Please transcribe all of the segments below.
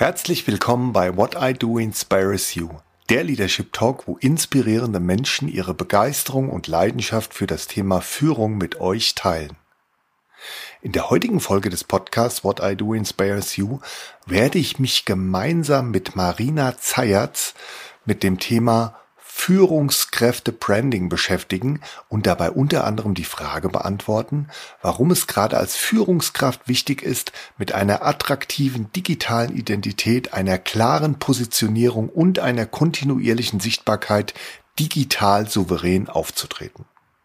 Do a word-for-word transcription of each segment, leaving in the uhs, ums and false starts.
Herzlich willkommen bei What I Do Inspires You, der Leadership Talk, wo inspirierende Menschen ihre Begeisterung und Leidenschaft für das Thema Führung mit euch teilen. In der heutigen Folge des Podcasts What I Do Inspires You werde ich mich gemeinsam mit Marina Zayatz mit dem Thema Führungskräfte-Branding beschäftigen und dabei unter anderem die Frage beantworten, warum es gerade als Führungskraft wichtig ist, mit einer attraktiven digitalen Identität, einer klaren Positionierung und einer kontinuierlichen Sichtbarkeit digital souverän aufzutreten.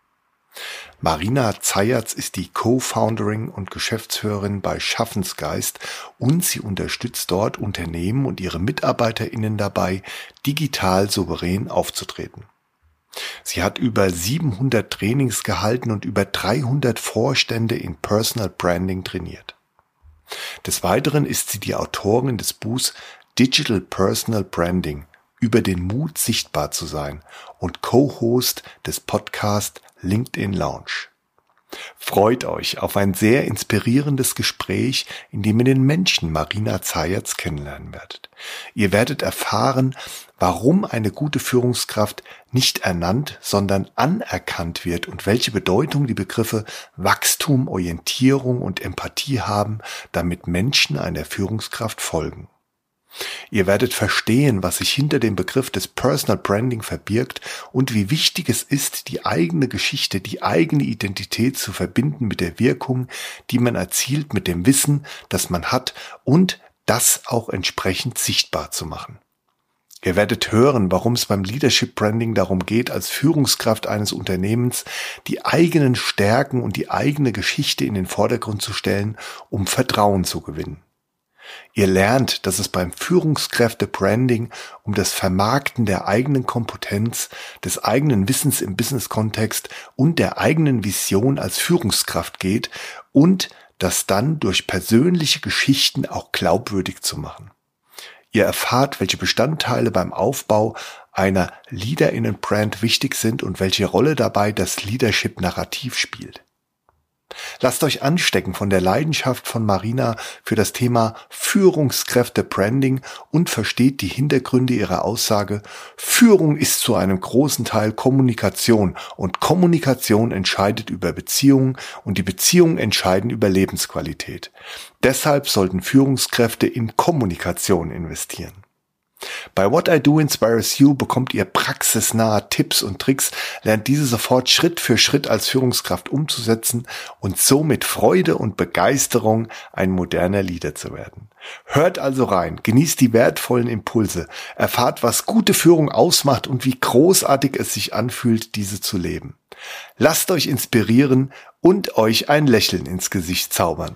Marina Zayatz ist die Co-Founderin und Geschäftsführerin bei Schaffensgeist und sie unterstützt dort Unternehmen und ihre MitarbeiterInnen dabei, digital souverän aufzutreten. Sie hat über siebenhundert Trainings gehalten und über dreihundert Vorstände in Personal Branding trainiert. Des Weiteren ist sie die Autorin des Buchs Digital Personal Branding, über den Mut, sichtbar zu sein und Co-Host des Podcasts LinkedIn Lounge. Freut euch auf ein sehr inspirierendes Gespräch, in dem ihr den Menschen Marina Zayatz kennenlernen werdet. Ihr werdet erfahren, warum eine gute Führungskraft nicht ernannt, sondern anerkannt wird und welche Bedeutung die Begriffe Wachstum, Orientierung und Empathie haben, damit Menschen einer Führungskraft folgen. Ihr werdet verstehen, was sich hinter dem Begriff des Personal Branding verbirgt und wie wichtig es ist, die eigene Geschichte, die eigene Identität zu verbinden mit der Wirkung, die man erzielt, mit dem Wissen, das man hat und das auch entsprechend sichtbar zu machen. Ihr werdet hören, warum es beim Leadership Branding darum geht, als Führungskraft eines Unternehmens die eigenen Stärken und die eigene Geschichte in den Vordergrund zu stellen, um Vertrauen zu gewinnen. Ihr lernt, dass es beim Führungskräfte-Branding um das Vermarkten der eigenen Kompetenz, des eigenen Wissens im Business-Kontext und der eigenen Vision als Führungskraft geht und das dann durch persönliche Geschichten auch glaubwürdig zu machen. Ihr erfahrt, welche Bestandteile beim Aufbau einer LeaderInnen-Brand wichtig sind und welche Rolle dabei das Leadership-Narrativ spielt. Lasst euch anstecken von der Leidenschaft von Marina für das Thema Führungskräfte-Branding und versteht die Hintergründe ihrer Aussage, Führung ist zu einem großen Teil Kommunikation und Kommunikation entscheidet über Beziehungen und die Beziehungen entscheiden über Lebensqualität. Deshalb sollten Führungskräfte in Kommunikation investieren. Bei What I Do Inspires You bekommt ihr praxisnahe Tipps und Tricks, lernt diese sofort Schritt für Schritt als Führungskraft umzusetzen und so mit Freude und Begeisterung ein moderner Leader zu werden. Hört also rein, genießt die wertvollen Impulse, erfahrt, was gute Führung ausmacht und wie großartig es sich anfühlt, diese zu leben. Lasst euch inspirieren und euch ein Lächeln ins Gesicht zaubern.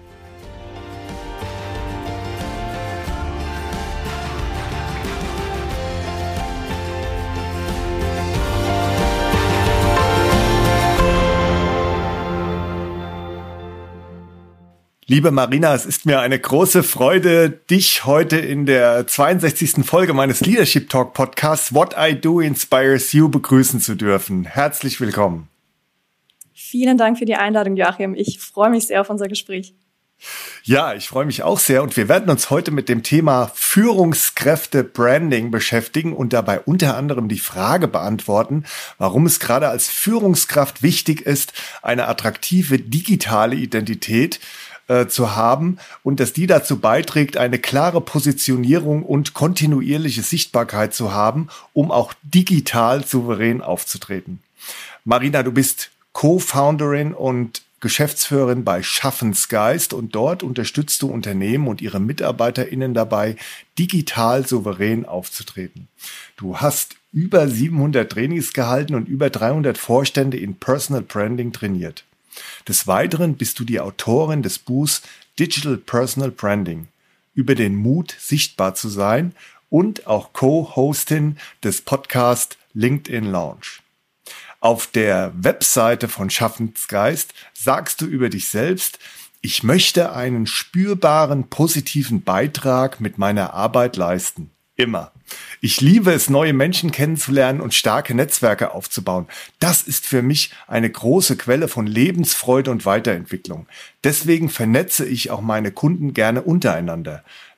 Liebe Marina, es ist mir eine große Freude, dich heute in der zweiundsechzigsten Folge meines Leadership Talk Podcasts What I Do Inspires You begrüßen zu dürfen. Herzlich willkommen. Vielen Dank für die Einladung, Joachim. Ich freue mich sehr auf unser Gespräch. Ja, ich freue mich auch sehr und wir werden uns heute mit dem Thema Führungskräfte-Branding beschäftigen und dabei unter anderem die Frage beantworten, warum es gerade als Führungskraft wichtig ist, eine attraktive digitale Identität zu haben und dass die dazu beiträgt, eine klare Positionierung und kontinuierliche Sichtbarkeit zu haben, um auch digital souverän aufzutreten. Marina, du bist Co-Founderin und Geschäftsführerin bei Schaffensgeist und dort unterstützt du Unternehmen und ihre MitarbeiterInnen dabei, digital souverän aufzutreten. Du hast über siebenhundert Trainings gehalten und über dreihundert Vorstände in Personal Branding trainiert. Des Weiteren bist du die Autorin des Buchs Digital Personal Branding, über den Mut, sichtbar zu sein und auch Co-Hostin des Podcasts LinkedIn Lounge. Auf der Webseite von Schaffensgeist sagst du über dich selbst, ich möchte einen spürbaren, positiven Beitrag mit meiner Arbeit leisten. Immer. Ich liebe es, neue Menschen kennenzulernen und starke Netzwerke aufzubauen. Das ist für mich eine große Quelle von Lebensfreude und Weiterentwicklung. Deswegen vernetze ich auch meine Kunden gerne untereinander.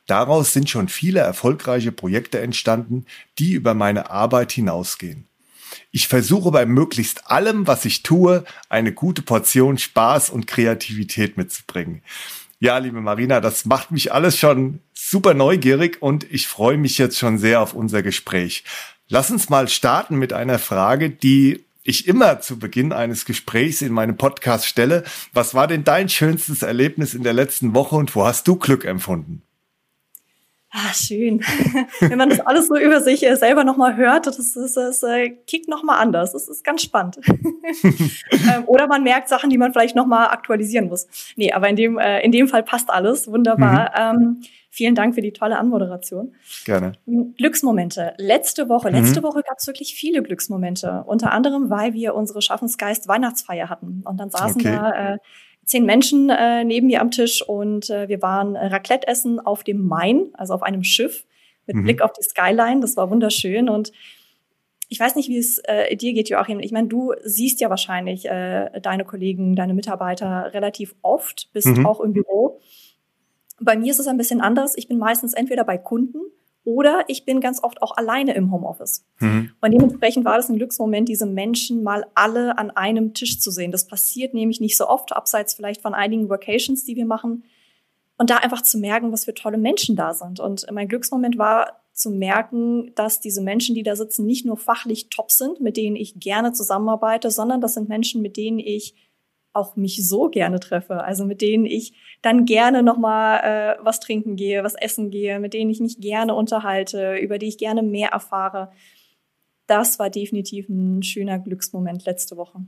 Daraus sind schon viele erfolgreiche Projekte entstanden, die über meine Arbeit hinausgehen. Ich versuche bei möglichst allem, was ich tue, eine gute Portion Spaß und Kreativität mitzubringen. Ja, liebe Marina, das macht mich alles schon super neugierig und ich freue mich jetzt schon sehr auf unser Gespräch. Lass uns mal starten mit einer Frage, die ich immer zu Beginn eines Gesprächs in meinem Podcast stelle. Was war denn dein schönstes Erlebnis in der letzten Woche und wo hast du Glück empfunden? Ah, schön. Wenn man das alles so über sich äh, selber nochmal hört, das, das, das äh, kickt nochmal anders. Das ist ganz spannend. ähm, oder man merkt Sachen, die man vielleicht nochmal aktualisieren muss. Nee, aber in dem, äh, in dem Fall passt alles. Wunderbar. Mhm. Ähm, vielen Dank für die tolle Anmoderation. Gerne. Glücksmomente. Letzte Woche, mhm. letzte Woche gab es wirklich viele Glücksmomente. Unter anderem, weil wir unsere Schaffensgeist Weihnachtsfeier hatten. Und dann saßen okay. da äh, zehn Menschen äh, neben mir am Tisch und äh, wir waren äh, Raclette essen auf dem Main, also auf einem Schiff mit mhm. Blick auf die Skyline. Das war wunderschön und ich weiß nicht, wie es äh, dir geht, Joachim. Ich meine, du siehst ja wahrscheinlich äh, deine Kollegen, deine Mitarbeiter relativ oft, bist mhm. auch im Büro. Bei mir ist es ein bisschen anders. Ich bin meistens entweder bei Kunden oder ich bin ganz oft auch alleine im Homeoffice. Mhm. Und dementsprechend war das ein Glücksmoment, diese Menschen mal alle an einem Tisch zu sehen. Das passiert nämlich nicht so oft, abseits vielleicht von einigen Vacations, die wir machen. Und da einfach zu merken, was für tolle Menschen da sind. Und mein Glücksmoment war zu merken, dass diese Menschen, die da sitzen, nicht nur fachlich top sind, mit denen ich gerne zusammenarbeite, sondern das sind Menschen, mit denen ich auch mich so gerne treffe, also mit denen ich dann gerne nochmal äh, was trinken gehe, was essen gehe, mit denen ich mich gerne unterhalte, über die ich gerne mehr erfahre. Das war definitiv ein schöner Glücksmoment letzte Woche.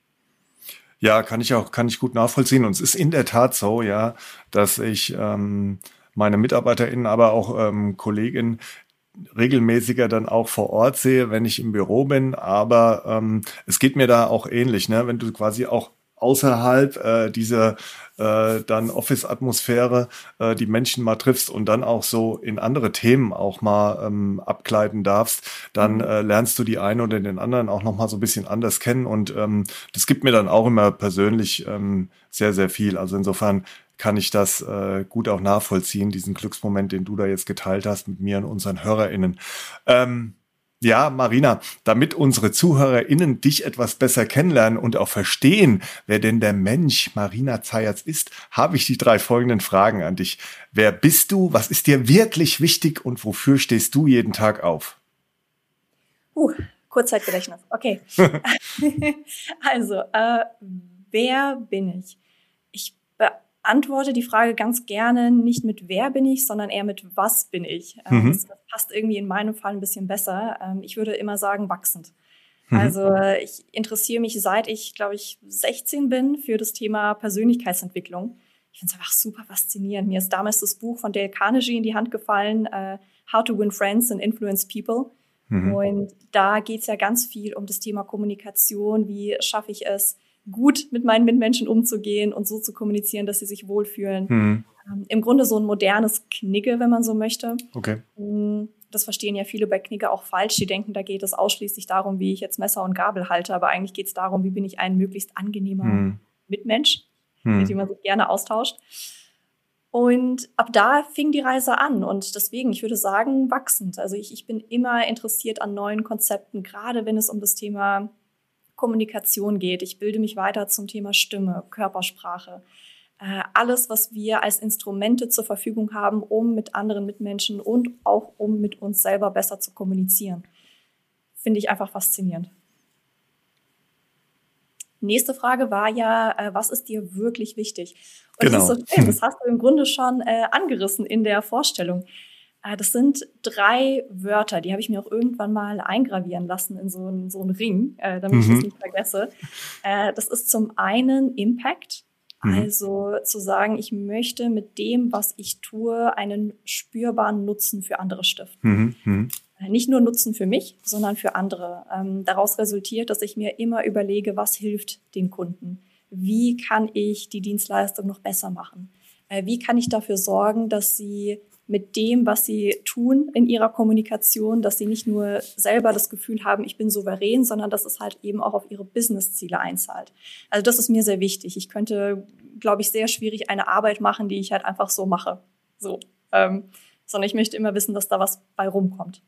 Ja, kann ich auch, kann ich gut nachvollziehen. Und es ist in der Tat so, ja, dass ich ähm, meine MitarbeiterInnen, aber auch ähm, Kolleginnen regelmäßiger dann auch vor Ort sehe, wenn ich im Büro bin. Aber ähm, es geht mir da auch ähnlich, ne, wenn du quasi auch außerhalb äh, dieser äh, dann Office-Atmosphäre äh, die Menschen mal triffst und dann auch so in andere Themen auch mal ähm, abgleiten darfst, dann äh, lernst du die einen oder den anderen auch noch mal so ein bisschen anders kennen und ähm, das gibt mir dann auch immer persönlich ähm, sehr, sehr viel. Also insofern kann ich das äh, gut auch nachvollziehen, diesen Glücksmoment, den du da jetzt geteilt hast mit mir und unseren HörerInnen. Ähm, Ja, Marina, damit unsere ZuhörerInnen dich etwas besser kennenlernen und auch verstehen, wer denn der Mensch Marina Zayatz ist, habe ich die drei folgenden Fragen an dich. Wer bist du? Was ist dir wirklich wichtig? Und wofür stehst du jeden Tag auf? Uh, Kurzzeitgedächtnis. Okay. Also, äh, wer bin ich? Ich antworte die Frage ganz gerne nicht mit wer bin ich, sondern eher mit was bin ich. Mhm. Das, das passt irgendwie in meinem Fall ein bisschen besser. Ich würde immer sagen wachsend. Mhm. Also ich interessiere mich, seit ich, glaube ich, sechzehn bin, für das Thema Persönlichkeitsentwicklung. Ich finde es einfach super faszinierend. Mir ist damals das Buch von Dale Carnegie in die Hand gefallen, uh, How to Win Friends and Influence People. Mhm. Und da geht es ja ganz viel um das Thema Kommunikation. Wie schaffe ich es, gut mit meinen Mitmenschen umzugehen und so zu kommunizieren, dass sie sich wohlfühlen. Mhm. Ähm, im Grunde so ein modernes Knigge, wenn man so möchte. Okay. Das verstehen ja viele bei Knigge auch falsch. Die denken, da geht es ausschließlich darum, wie ich jetzt Messer und Gabel halte. Aber eigentlich geht es darum, wie bin ich ein möglichst angenehmer mhm. Mitmensch, mhm. mit dem man sich gerne austauscht. Und ab da fing die Reise an. Und deswegen, ich würde sagen, wachsend. Also ich, ich bin immer interessiert an neuen Konzepten, gerade wenn es um das Thema Kommunikation geht. Ich bilde mich weiter zum Thema Stimme, Körpersprache. Äh, alles, was wir als Instrumente zur Verfügung haben, um mit anderen Mitmenschen und auch um mit uns selber besser zu kommunizieren. Finde ich einfach faszinierend. Nächste Frage war ja, äh, was ist dir wirklich wichtig? Und genau. Das ist so schön, das hast du im Grunde schon äh, angerissen in der Vorstellung. Das sind drei Wörter, die habe ich mir auch irgendwann mal eingravieren lassen in so einen, so einen Ring, äh, damit mhm. ich das nicht vergesse. Äh, das ist zum einen Impact, mhm. also zu sagen, ich möchte mit dem, was ich tue, einen spürbaren Nutzen für andere stiften. Mhm. Äh, nicht nur Nutzen für mich, sondern für andere. Ähm, daraus resultiert, dass ich mir immer überlege, was hilft den Kunden? Wie kann ich die Dienstleistung noch besser machen? Äh, wie kann ich dafür sorgen, dass sie mit dem, was sie tun in ihrer Kommunikation, dass sie nicht nur selber das Gefühl haben, ich bin souverän, sondern dass es halt eben auch auf ihre Business-Ziele einzahlt. Also das ist mir sehr wichtig. Ich könnte, glaube ich, sehr schwierig eine Arbeit machen, die ich halt einfach so mache. So, ähm, sondern ich möchte immer wissen, dass da was bei rumkommt.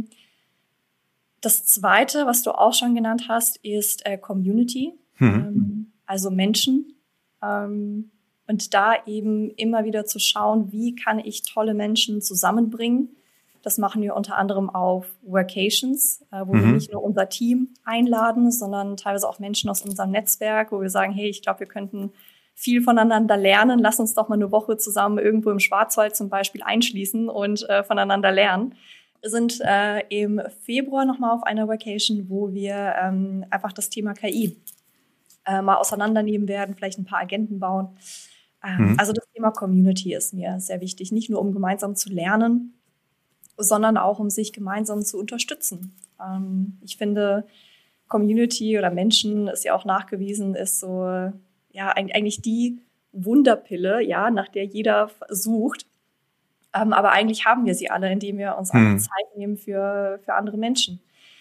Das Zweite, was du auch schon genannt hast, ist äh, Community, mhm. ähm, also Menschen. Ähm, und da eben immer wieder zu schauen, wie kann ich tolle Menschen zusammenbringen. Das machen wir unter anderem auf Workations, äh, wo mhm. wir nicht nur unser Team einladen, sondern teilweise auch Menschen aus unserem Netzwerk, wo wir sagen, hey, ich glaube, wir könnten viel voneinander lernen. Lass uns doch mal eine Woche zusammen irgendwo im Schwarzwald zum Beispiel einschließen und äh, voneinander lernen. Wir sind äh, im Februar nochmal auf einer Vacation, wo wir ähm, einfach das Thema K I äh, mal auseinandernehmen werden, vielleicht ein paar Agenten bauen. Ähm, mhm. Also das Thema Community ist mir sehr wichtig, nicht nur um gemeinsam zu lernen, sondern auch um sich gemeinsam zu unterstützen. Ähm, ich finde, Community oder Menschen ist ja auch nachgewiesen, ist so ja eigentlich die Wunderpille, ja, nach der jeder sucht. Ähm, aber eigentlich haben wir sie alle, indem wir uns hm. Zeit nehmen für, für andere Menschen.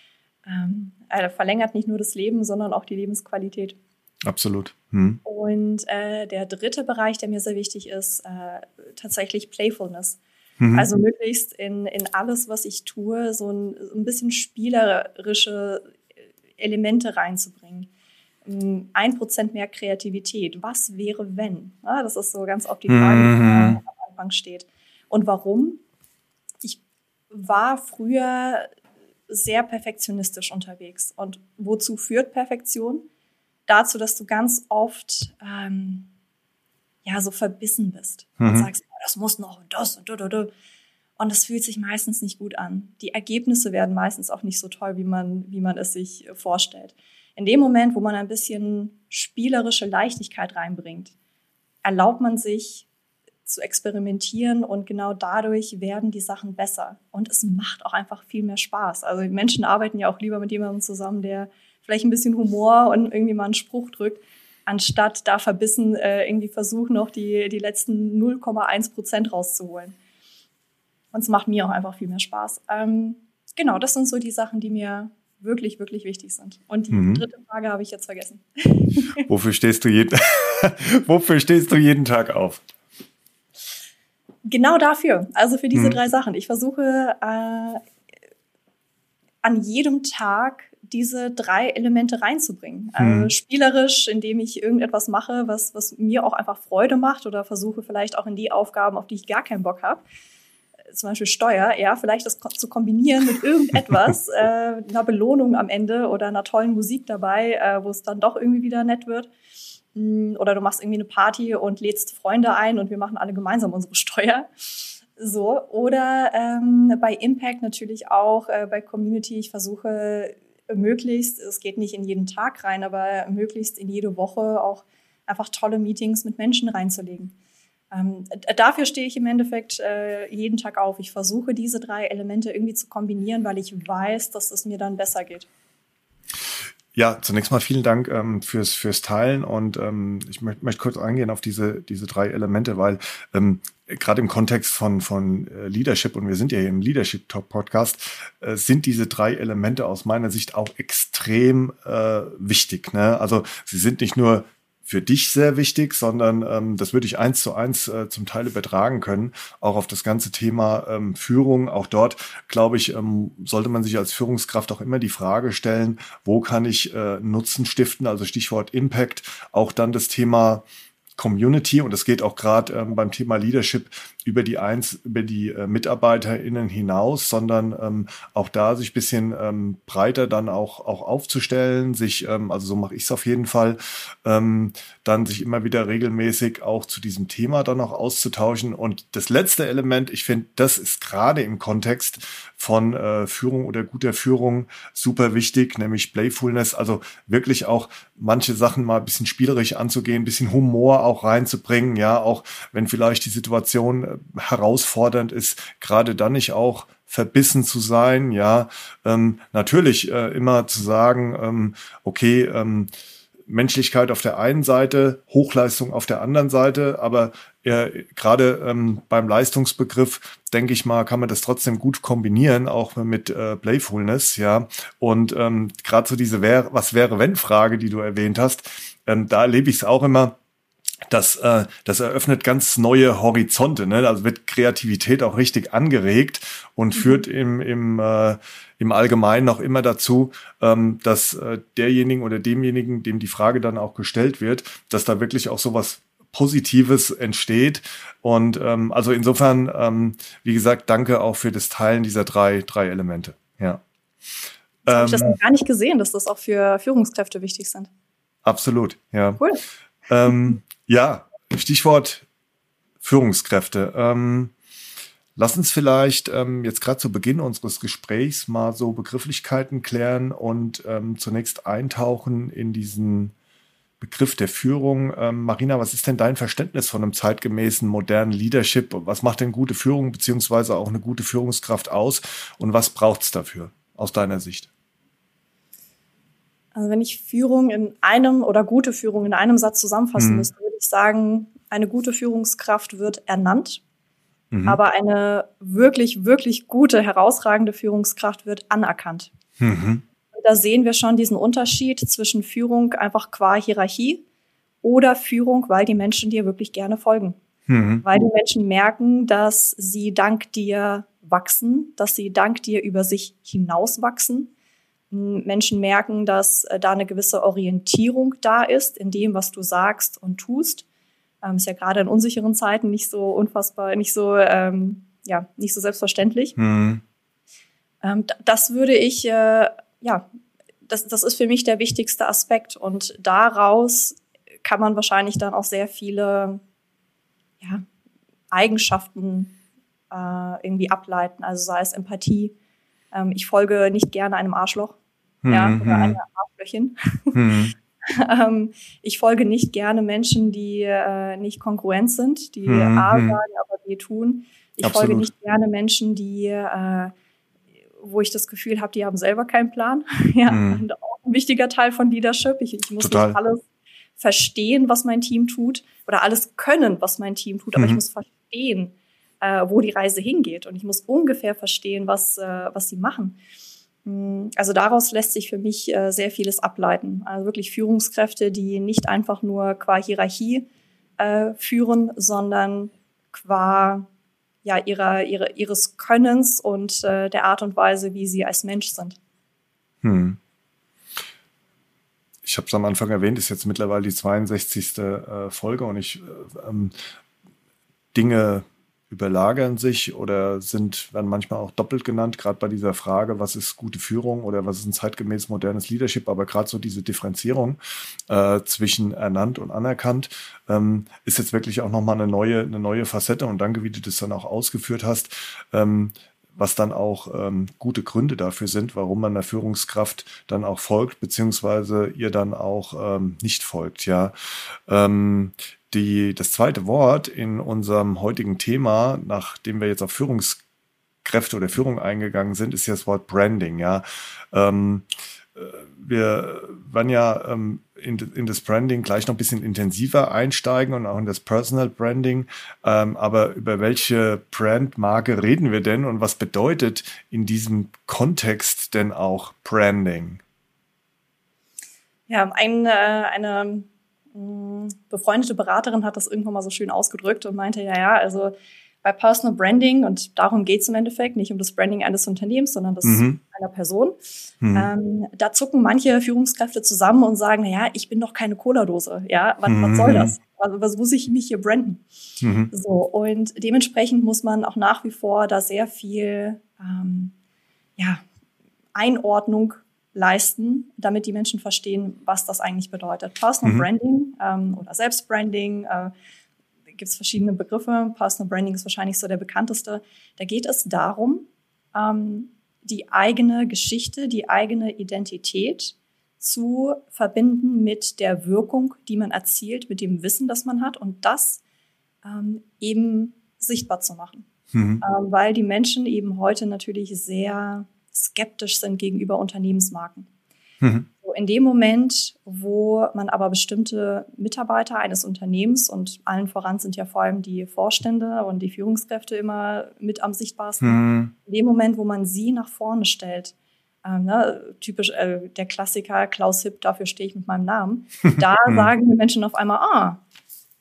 Ähm, also verlängert nicht nur das Leben, sondern auch die Lebensqualität. Absolut. Hm. Und äh, der dritte Bereich, der mir sehr wichtig ist, äh, tatsächlich Playfulness. Mhm. Also möglichst in, in alles, was ich tue, so ein, ein bisschen spielerische Elemente reinzubringen. Ein Prozent mehr Kreativität. Was wäre, wenn? Ja, das ist so ganz oft die Frage, die mhm. am Anfang steht. Und warum? Ich war früher sehr perfektionistisch unterwegs. Und wozu führt Perfektion? Dazu, dass du ganz oft ähm, ja so verbissen bist. Mhm. Und sagst, oh, das muss noch und das und da, da, da. Und das fühlt sich meistens nicht gut an. Die Ergebnisse werden meistens auch nicht so toll, wie man, wie man es sich vorstellt. In dem Moment, wo man ein bisschen spielerische Leichtigkeit reinbringt, erlaubt man sich zu experimentieren und genau dadurch werden die Sachen besser. Und es macht auch einfach viel mehr Spaß. Also die Menschen arbeiten ja auch lieber mit jemandem zusammen, der vielleicht ein bisschen Humor und irgendwie mal einen Spruch drückt, anstatt da verbissen äh, irgendwie versuchen, noch die, die letzten null Komma eins Prozent rauszuholen. Und es macht mir auch einfach viel mehr Spaß. Ähm, genau, das sind so die Sachen, die mir wirklich, wirklich wichtig sind. Und die mhm. dritte Frage habe ich jetzt vergessen. Wofür stehst du jeden, Wofür stehst du jeden Tag auf? Genau dafür, also für diese mhm. drei Sachen. Ich versuche äh, an jedem Tag diese drei Elemente reinzubringen. Also mhm. spielerisch, indem ich irgendetwas mache, was, was mir auch einfach Freude macht oder versuche vielleicht auch in die Aufgaben, auf die ich gar keinen Bock habe, zum Beispiel Steuer, ja, vielleicht das zu kombinieren mit irgendetwas, äh, einer Belohnung am Ende oder einer tollen Musik dabei, äh, wo es dann doch irgendwie wieder nett wird. Oder du machst irgendwie eine Party und lädst Freunde ein und wir machen alle gemeinsam unsere Steuer. So. Oder ähm, bei Impact natürlich auch, äh, bei Community, ich versuche möglichst, es geht nicht in jeden Tag rein, aber möglichst in jede Woche auch einfach tolle Meetings mit Menschen reinzulegen. Ähm, dafür stehe ich im Endeffekt äh, jeden Tag auf. Ich versuche, diese drei Elemente irgendwie zu kombinieren, weil ich weiß, dass es mir dann besser geht. Ja, zunächst mal vielen Dank ähm, fürs fürs Teilen und ähm, ich möchte möchte kurz eingehen auf diese diese drei Elemente, weil ähm, gerade im Kontext von von äh, Leadership, und wir sind ja hier im Leadership Talk Podcast, äh, sind diese drei Elemente aus meiner Sicht auch extrem äh, wichtig. Ne? Also sie sind nicht nur für dich sehr wichtig, sondern ähm, das würde ich eins zu eins äh, zum Teil übertragen können, auch auf das ganze Thema ähm, Führung. Auch dort, glaube ich, ähm, sollte man sich als Führungskraft auch immer die Frage stellen, wo kann ich äh, Nutzen stiften, also Stichwort Impact, auch dann das Thema Community, und es geht auch gerade ähm, beim Thema Leadership über die eins, über die äh, MitarbeiterInnen hinaus, sondern ähm, auch da sich ein bisschen ähm, breiter dann auch auch aufzustellen, sich, ähm, also so mache ich es auf jeden Fall, ähm, dann sich immer wieder regelmäßig auch zu diesem Thema dann auch auszutauschen. Und das letzte Element, ich finde, das ist gerade im Kontext von äh, Führung oder guter Führung super wichtig, nämlich Playfulness, also wirklich auch manche Sachen mal ein bisschen spielerisch anzugehen, ein bisschen Humor auch reinzubringen, ja, auch wenn vielleicht die Situation äh, herausfordernd ist, gerade dann nicht auch verbissen zu sein, ja, ähm, natürlich äh, immer zu sagen, ähm, okay, ähm, Menschlichkeit auf der einen Seite, Hochleistung auf der anderen Seite, aber äh, gerade ähm, beim Leistungsbegriff, denke ich mal, kann man das trotzdem gut kombinieren, auch mit äh, Playfulness, ja. Und ähm, gerade so diese wär, was wäre wenn Frage, die du erwähnt hast, ähm, da erlebe ich es auch immer. das, äh, das eröffnet ganz neue Horizonte, ne? Also wird Kreativität auch richtig angeregt und mhm. führt im, im, äh, im Allgemeinen auch immer dazu, ähm, dass äh, derjenigen oder demjenigen, dem die Frage dann auch gestellt wird, dass da wirklich auch sowas Positives entsteht. Und ähm, also insofern, ähm, wie gesagt, danke auch für das Teilen dieser drei, drei Elemente. Ja. Jetzt habe ich das noch gar nicht gesehen, dass das auch für Führungskräfte wichtig sind. Absolut, ja. Cool. Ähm, ja, Stichwort Führungskräfte. Ähm, lass uns vielleicht ähm, jetzt gerade zu Beginn unseres Gesprächs mal so Begrifflichkeiten klären und ähm, zunächst eintauchen in diesen Begriff der Führung. Ähm, Marina, was ist denn dein Verständnis von einem zeitgemäßen, modernen Leadership? Was macht denn gute Führung beziehungsweise auch eine gute Führungskraft aus und was braucht es dafür aus deiner Sicht? Also wenn ich Führung in einem oder gute Führung in einem Satz zusammenfassen mhm. müsste, würde ich sagen, eine gute Führungskraft wird ernannt, mhm. aber eine wirklich, wirklich gute, herausragende Führungskraft wird anerkannt. Mhm. Da sehen wir schon diesen Unterschied zwischen Führung einfach qua Hierarchie oder Führung, weil die Menschen dir wirklich gerne folgen. Mhm. Weil die Menschen merken, dass sie dank dir wachsen, dass sie dank dir über sich hinaus wachsen. Menschen merken, dass äh, da eine gewisse Orientierung da ist in dem, was du sagst und tust. Ähm, ist ja gerade in unsicheren Zeiten nicht so unfassbar, nicht so, ähm, ja, nicht so selbstverständlich. Mhm. Ähm, das würde ich, äh, ja, das, das ist für mich der wichtigste Aspekt. Und daraus kann man wahrscheinlich dann auch sehr viele, ja, Eigenschaften äh, irgendwie ableiten. Also sei es Empathie. Ähm, ich folge nicht gerne einem Arschloch. Ja, mhm. oder einer Arschlöchin. Mhm. ähm, ich folge nicht gerne Menschen, die äh, nicht kongruent sind, die mhm. A sagen, aber B tun. Ich Absolut. folge nicht gerne Menschen, die, äh, wo ich das Gefühl habe, die haben selber keinen Plan. ja, mhm. und auch ein wichtiger Teil von Leadership. Ich, ich muss Total. nicht alles verstehen, was mein Team tut, oder alles können, was mein Team tut, aber mhm. ich muss verstehen, äh, wo die Reise hingeht, und ich muss ungefähr verstehen, was äh, was sie machen. Also daraus lässt sich für mich äh, sehr vieles ableiten. Also wirklich Führungskräfte, die nicht einfach nur qua Hierarchie äh, führen, sondern qua ja ihrer, ihrer, ihres Könnens und äh, der Art und Weise, wie sie als Mensch sind. Hm. Ich habe es am Anfang erwähnt, ist jetzt mittlerweile die zweiundsechzigste Äh, Folge und ich äh, ähm, Dinge überlagern sich oder sind, werden manchmal auch doppelt genannt, gerade bei dieser Frage, was ist gute Führung oder was ist ein zeitgemäß modernes Leadership, aber gerade so diese Differenzierung äh, zwischen ernannt und anerkannt ähm, ist jetzt wirklich auch nochmal eine neue, eine neue Facette, und danke, wie du das dann auch ausgeführt hast, ähm, was dann auch ähm, gute Gründe dafür sind, warum man der Führungskraft dann auch folgt, beziehungsweise ihr dann auch ähm, nicht folgt, ja. Ähm, Die, das zweite Wort in unserem heutigen Thema, nachdem wir jetzt auf Führungskräfte oder Führung eingegangen sind, ist ja das Wort Branding. Ja, ähm, wir werden ja ähm, in, in das Branding gleich noch ein bisschen intensiver einsteigen und auch in das Personal Branding. Ähm, aber über welche Brandmarke reden wir denn und was bedeutet in diesem Kontext denn auch Branding? Ja, ein, äh, eine befreundete Beraterin hat das irgendwann mal so schön ausgedrückt und meinte, ja, ja, also bei Personal Branding, und darum geht es im Endeffekt, nicht um das Branding eines Unternehmens, sondern das mhm. einer Person, mhm. ähm, da zucken manche Führungskräfte zusammen und sagen, na ja, ich bin doch keine Cola-Dose, ja, was, mhm. was soll das? Also was muss ich mich hier branden? Mhm. So, und dementsprechend muss man auch nach wie vor da sehr viel ähm, ja, Einordnung leisten, damit die Menschen verstehen, was das eigentlich bedeutet. Personal mhm. Branding ähm, oder Selbstbranding, äh, gibt es verschiedene Begriffe. Personal Branding ist wahrscheinlich so der bekannteste. Da geht es darum, ähm, die eigene Geschichte, die eigene Identität zu verbinden mit der Wirkung, die man erzielt, mit dem Wissen, das man hat, und das ähm, eben sichtbar zu machen. Mhm. Ähm, weil die Menschen eben heute natürlich sehr skeptisch sind gegenüber Unternehmensmarken. Mhm. So, in dem Moment, wo man aber bestimmte Mitarbeiter eines Unternehmens, und allen voran sind ja vor allem die Vorstände und die Führungskräfte immer mit am sichtbarsten, mhm. in dem Moment, wo man sie nach vorne stellt, ähm, ne, typisch äh, der Klassiker Klaus Hipp, dafür stehe ich mit meinem Namen, da sagen die Menschen auf einmal, ah,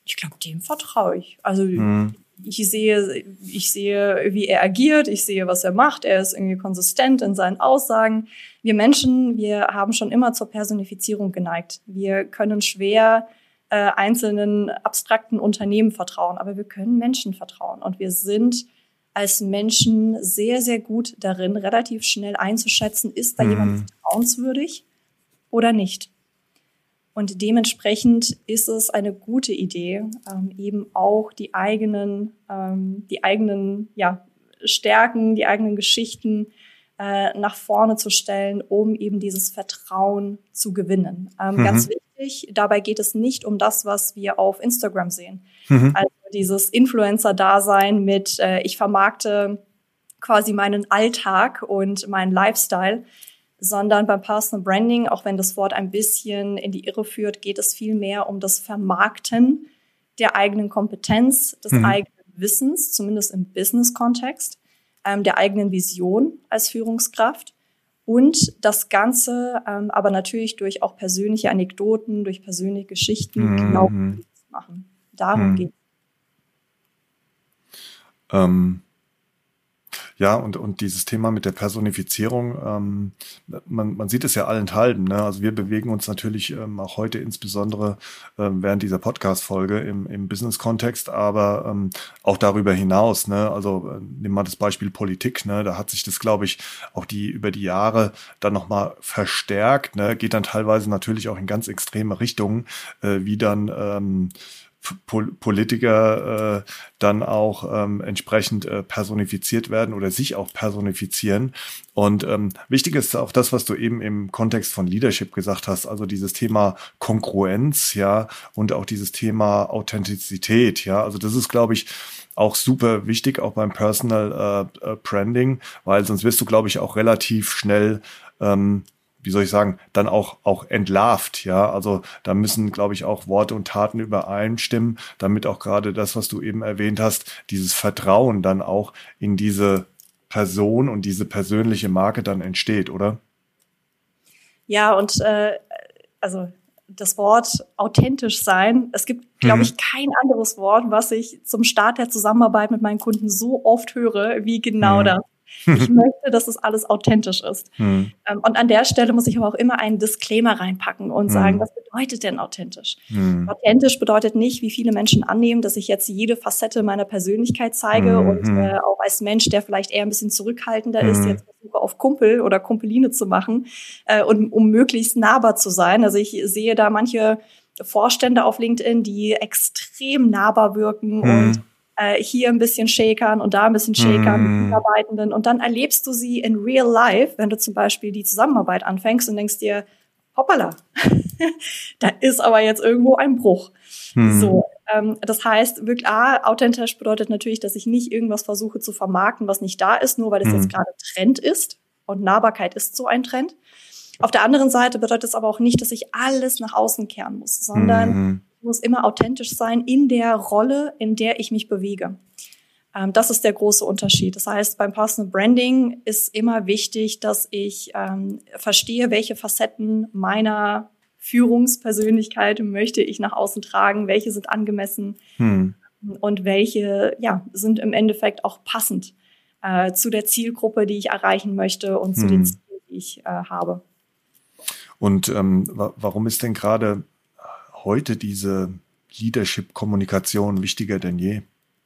ich glaube, dem vertraue ich. Also hm. ich sehe, ich sehe, wie er agiert, ich sehe, was er macht. Er ist irgendwie konsistent in seinen Aussagen. Wir Menschen, wir haben schon immer zur Personifizierung geneigt. Wir können schwer äh, einzelnen abstrakten Unternehmen vertrauen, aber wir können Menschen vertrauen. Und wir sind als Menschen sehr, sehr gut darin, relativ schnell einzuschätzen, ist da hm. jemand vertrauenswürdig oder nicht. Und dementsprechend ist es eine gute Idee, ähm, eben auch die eigenen, ähm, die eigenen ja, Stärken, die eigenen Geschichten äh, nach vorne zu stellen, um eben dieses Vertrauen zu gewinnen. Ähm, mhm. Ganz wichtig, dabei geht es nicht um das, was wir auf Instagram sehen. Mhm. Also dieses Influencer-Dasein mit, äh, ich vermarkte quasi meinen Alltag und meinen Lifestyle, sondern beim Personal Branding, auch wenn das Wort ein bisschen in die Irre führt, geht es viel mehr um das Vermarkten der eigenen Kompetenz, des mhm. eigenen Wissens, zumindest im Business-Kontext, ähm, der eigenen Vision als Führungskraft und das Ganze ähm, aber natürlich durch auch persönliche Anekdoten, durch persönliche Geschichten mhm. genau zu machen. Darum mhm. geht es. Ähm. Ja, und und dieses Thema mit der Personifizierung, ähm, man man sieht es ja allenthalben, ne? Also wir bewegen uns natürlich ähm, auch heute insbesondere ähm, während dieser Podcast-Folge im im Business-Kontext, aber ähm, auch darüber hinaus, ne? Also äh, nimm mal das Beispiel Politik, ne? Da hat sich das, glaube ich, auch die über die Jahre dann nochmal verstärkt, ne? Geht dann teilweise natürlich auch in ganz extreme Richtungen, äh, wie dann ähm, Politiker äh, dann auch ähm, entsprechend äh, personifiziert werden oder sich auch personifizieren. Und ähm, wichtig ist auch das, was du eben im Kontext von Leadership gesagt hast, also dieses Thema Kongruenz, ja, und auch dieses Thema Authentizität, ja. Also das ist, glaube ich, auch super wichtig, auch beim Personal äh, Branding, weil sonst wirst du, glaube ich, auch relativ schnell ähm, wie soll ich sagen, dann auch auch entlarvt, ja, also da müssen, glaube ich, auch Worte und Taten übereinstimmen, damit auch gerade das, was du eben erwähnt hast, dieses Vertrauen dann auch in diese Person und diese persönliche Marke dann entsteht, oder? Ja, und äh, also das Wort authentisch sein, es gibt, glaube mhm. ich, kein anderes Wort, was ich zum Start der Zusammenarbeit mit meinen Kunden so oft höre, wie genau mhm. das. Ich möchte, dass das alles authentisch ist. Hm. Und an der Stelle muss ich aber auch immer einen Disclaimer reinpacken und sagen, hm. was bedeutet denn authentisch? Hm. Authentisch bedeutet nicht, wie viele Menschen annehmen, dass ich jetzt jede Facette meiner Persönlichkeit zeige hm. und äh, auch als Mensch, der vielleicht eher ein bisschen zurückhaltender hm. ist, jetzt versuche auf Kumpel oder Kumpeline zu machen, äh, und um möglichst nahbar zu sein. Also ich sehe da manche Vorstände auf LinkedIn, die extrem nahbar wirken hm. und hier ein bisschen shakern und da ein bisschen shakern mit Mitarbeitenden. Und dann erlebst du sie in real life, wenn du zum Beispiel die Zusammenarbeit anfängst und denkst dir, hoppala, da ist aber jetzt irgendwo ein Bruch. Hm. So, ähm, das heißt, wirklich, ah, authentisch bedeutet natürlich, dass ich nicht irgendwas versuche zu vermarkten, was nicht da ist, nur weil es hm. jetzt gerade Trend ist. Und Nahbarkeit ist so ein Trend. Auf der anderen Seite bedeutet es aber auch nicht, dass ich alles nach außen kehren muss, sondern hm. muss immer authentisch sein in der Rolle, in der ich mich bewege. Ähm, das ist der große Unterschied. Das heißt, beim Personal Branding ist immer wichtig, dass ich ähm, verstehe, welche Facetten meiner Führungspersönlichkeit möchte ich nach außen tragen, welche sind angemessen hm. und welche ja sind im Endeffekt auch passend äh, zu der Zielgruppe, die ich erreichen möchte und hm. zu den Zielen, die ich äh, habe. Und ähm, wa- warum ist denn gerade heute diese Leadership-Kommunikation wichtiger denn je?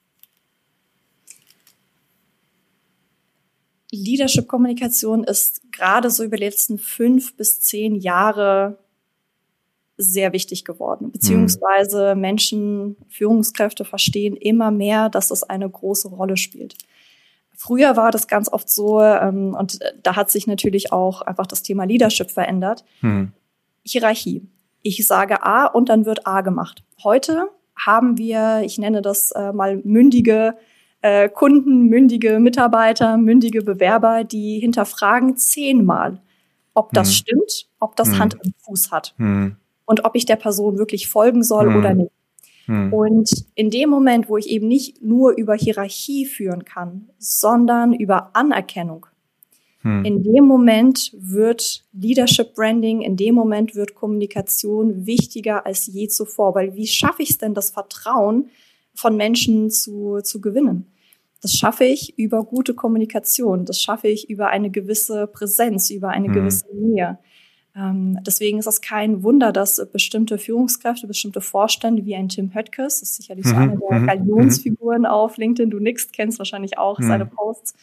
Leadership-Kommunikation ist gerade so über die letzten fünf bis zehn Jahre sehr wichtig geworden. Beziehungsweise hm. Menschen, Führungskräfte verstehen immer mehr, dass das eine große Rolle spielt. Früher war das ganz oft so, ähm, und da hat sich natürlich auch einfach das Thema Leadership verändert. Hm. Hierarchie. Ich sage A und dann wird A gemacht. Heute haben wir, ich nenne das äh, mal mündige äh, Kunden, mündige Mitarbeiter, mündige Bewerber, die hinterfragen zehnmal, ob das hm. stimmt, ob das hm. Hand und Fuß hat hm. und ob ich der Person wirklich folgen soll hm. oder nicht. Hm. Und in dem Moment, wo ich eben nicht nur über Hierarchie führen kann, sondern über Anerkennung, Hm. In dem Moment wird Leadership Branding, in dem Moment wird Kommunikation wichtiger als je zuvor. Weil wie schaffe ich es denn, das Vertrauen von Menschen zu, zu gewinnen? Das schaffe ich über gute Kommunikation. Das schaffe ich über eine gewisse Präsenz, über eine hm. gewisse Nähe. Ähm, deswegen ist es kein Wunder, dass bestimmte Führungskräfte, bestimmte Vorstände wie ein Tim Höttges, das ist sicherlich so eine der Galionsfiguren auf LinkedIn, du nix, kennst wahrscheinlich auch hm. seine Posts.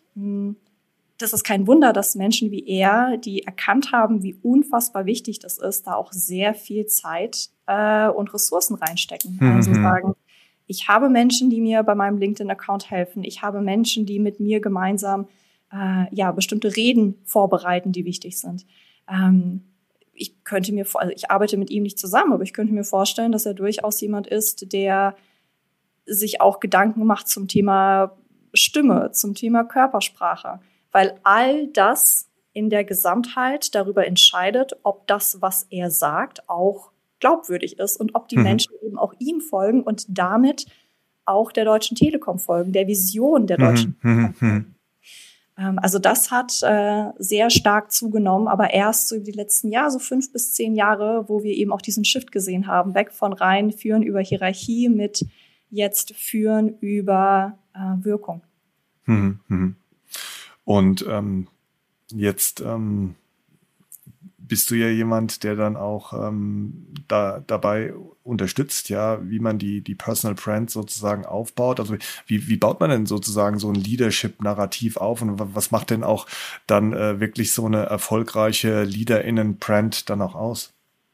Das ist kein Wunder, dass Menschen wie er, die erkannt haben, wie unfassbar wichtig das ist, da auch sehr viel Zeit äh, und Ressourcen reinstecken. Mhm. Also sagen, ich habe Menschen, die mir bei meinem LinkedIn-Account helfen. Ich habe Menschen, die mit mir gemeinsam äh, ja bestimmte Reden vorbereiten, die wichtig sind. Ähm, ich könnte mir, also ich arbeite mit ihm nicht zusammen, aber ich könnte mir vorstellen, dass er durchaus jemand ist, der sich auch Gedanken macht zum Thema Stimme, zum Thema Körpersprache. Weil all das in der Gesamtheit darüber entscheidet, ob das, was er sagt, auch glaubwürdig ist und ob die mhm. Menschen eben auch ihm folgen und damit auch der Deutschen Telekom folgen, der Vision der Deutschen mhm. Telekom folgen. Ähm, also das hat äh, sehr stark zugenommen, aber erst so über die letzten Jahre, so fünf bis zehn Jahre, wo wir eben auch diesen Shift gesehen haben, weg von rein Führen über Hierarchie mit jetzt Führen über äh, Wirkung. Mhm. Und ähm, jetzt ähm, bist du ja jemand, der dann auch ähm, da dabei unterstützt, ja, wie man die die Personal Brand sozusagen aufbaut. Also wie wie baut man denn sozusagen so ein Leadership-Narrativ auf und was macht denn auch dann äh, wirklich so eine erfolgreiche LeaderInnen-Brand dann auch aus?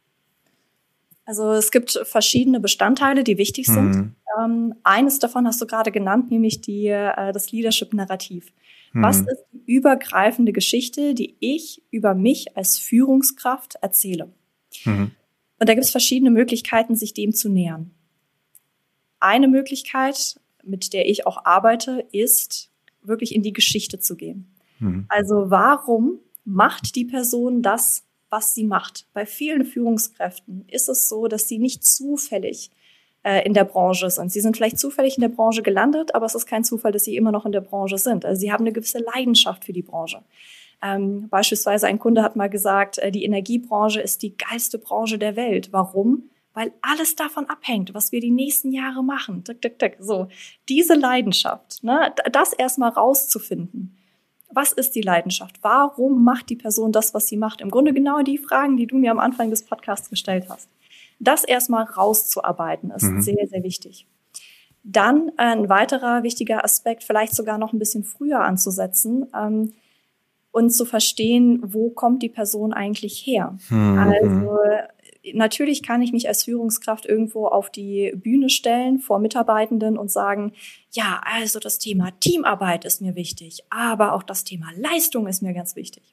Also es gibt verschiedene Bestandteile, die wichtig sind. Mhm. Ähm, eines davon hast du gerade genannt, nämlich die äh, das Leadership-Narrativ. Was ist die übergreifende Geschichte, die ich über mich als Führungskraft erzähle? Mhm. Und da gibt es verschiedene Möglichkeiten, sich dem zu nähern. Eine Möglichkeit, mit der ich auch arbeite, ist, wirklich in die Geschichte zu gehen. Mhm. Also warum macht die Person das, was sie macht? Bei vielen Führungskräften ist es so, dass sie nicht zufällig in der Branche sind. Sie sind vielleicht zufällig in der Branche gelandet, aber es ist kein Zufall, dass sie immer noch in der Branche sind. Also sie haben eine gewisse Leidenschaft für die Branche. Ähm, beispielsweise ein Kunde hat mal gesagt, äh, die Energiebranche ist die geilste Branche der Welt. Warum? Weil alles davon abhängt, was wir die nächsten Jahre machen. Tick, tick, tick. So, diese Leidenschaft, ne, das erstmal rauszufinden. Was ist die Leidenschaft? Warum macht die Person das, was sie macht? Im Grunde genau die Fragen, die du mir am Anfang des Podcasts gestellt hast. Das erstmal rauszuarbeiten, ist mhm. sehr, sehr wichtig. Dann ein weiterer wichtiger Aspekt, vielleicht sogar noch ein bisschen früher anzusetzen ähm, und zu verstehen, wo kommt die Person eigentlich her. Mhm. Also natürlich kann ich mich als Führungskraft irgendwo auf die Bühne stellen vor Mitarbeitenden und sagen, ja, also das Thema Teamarbeit ist mir wichtig, aber auch das Thema Leistung ist mir ganz wichtig.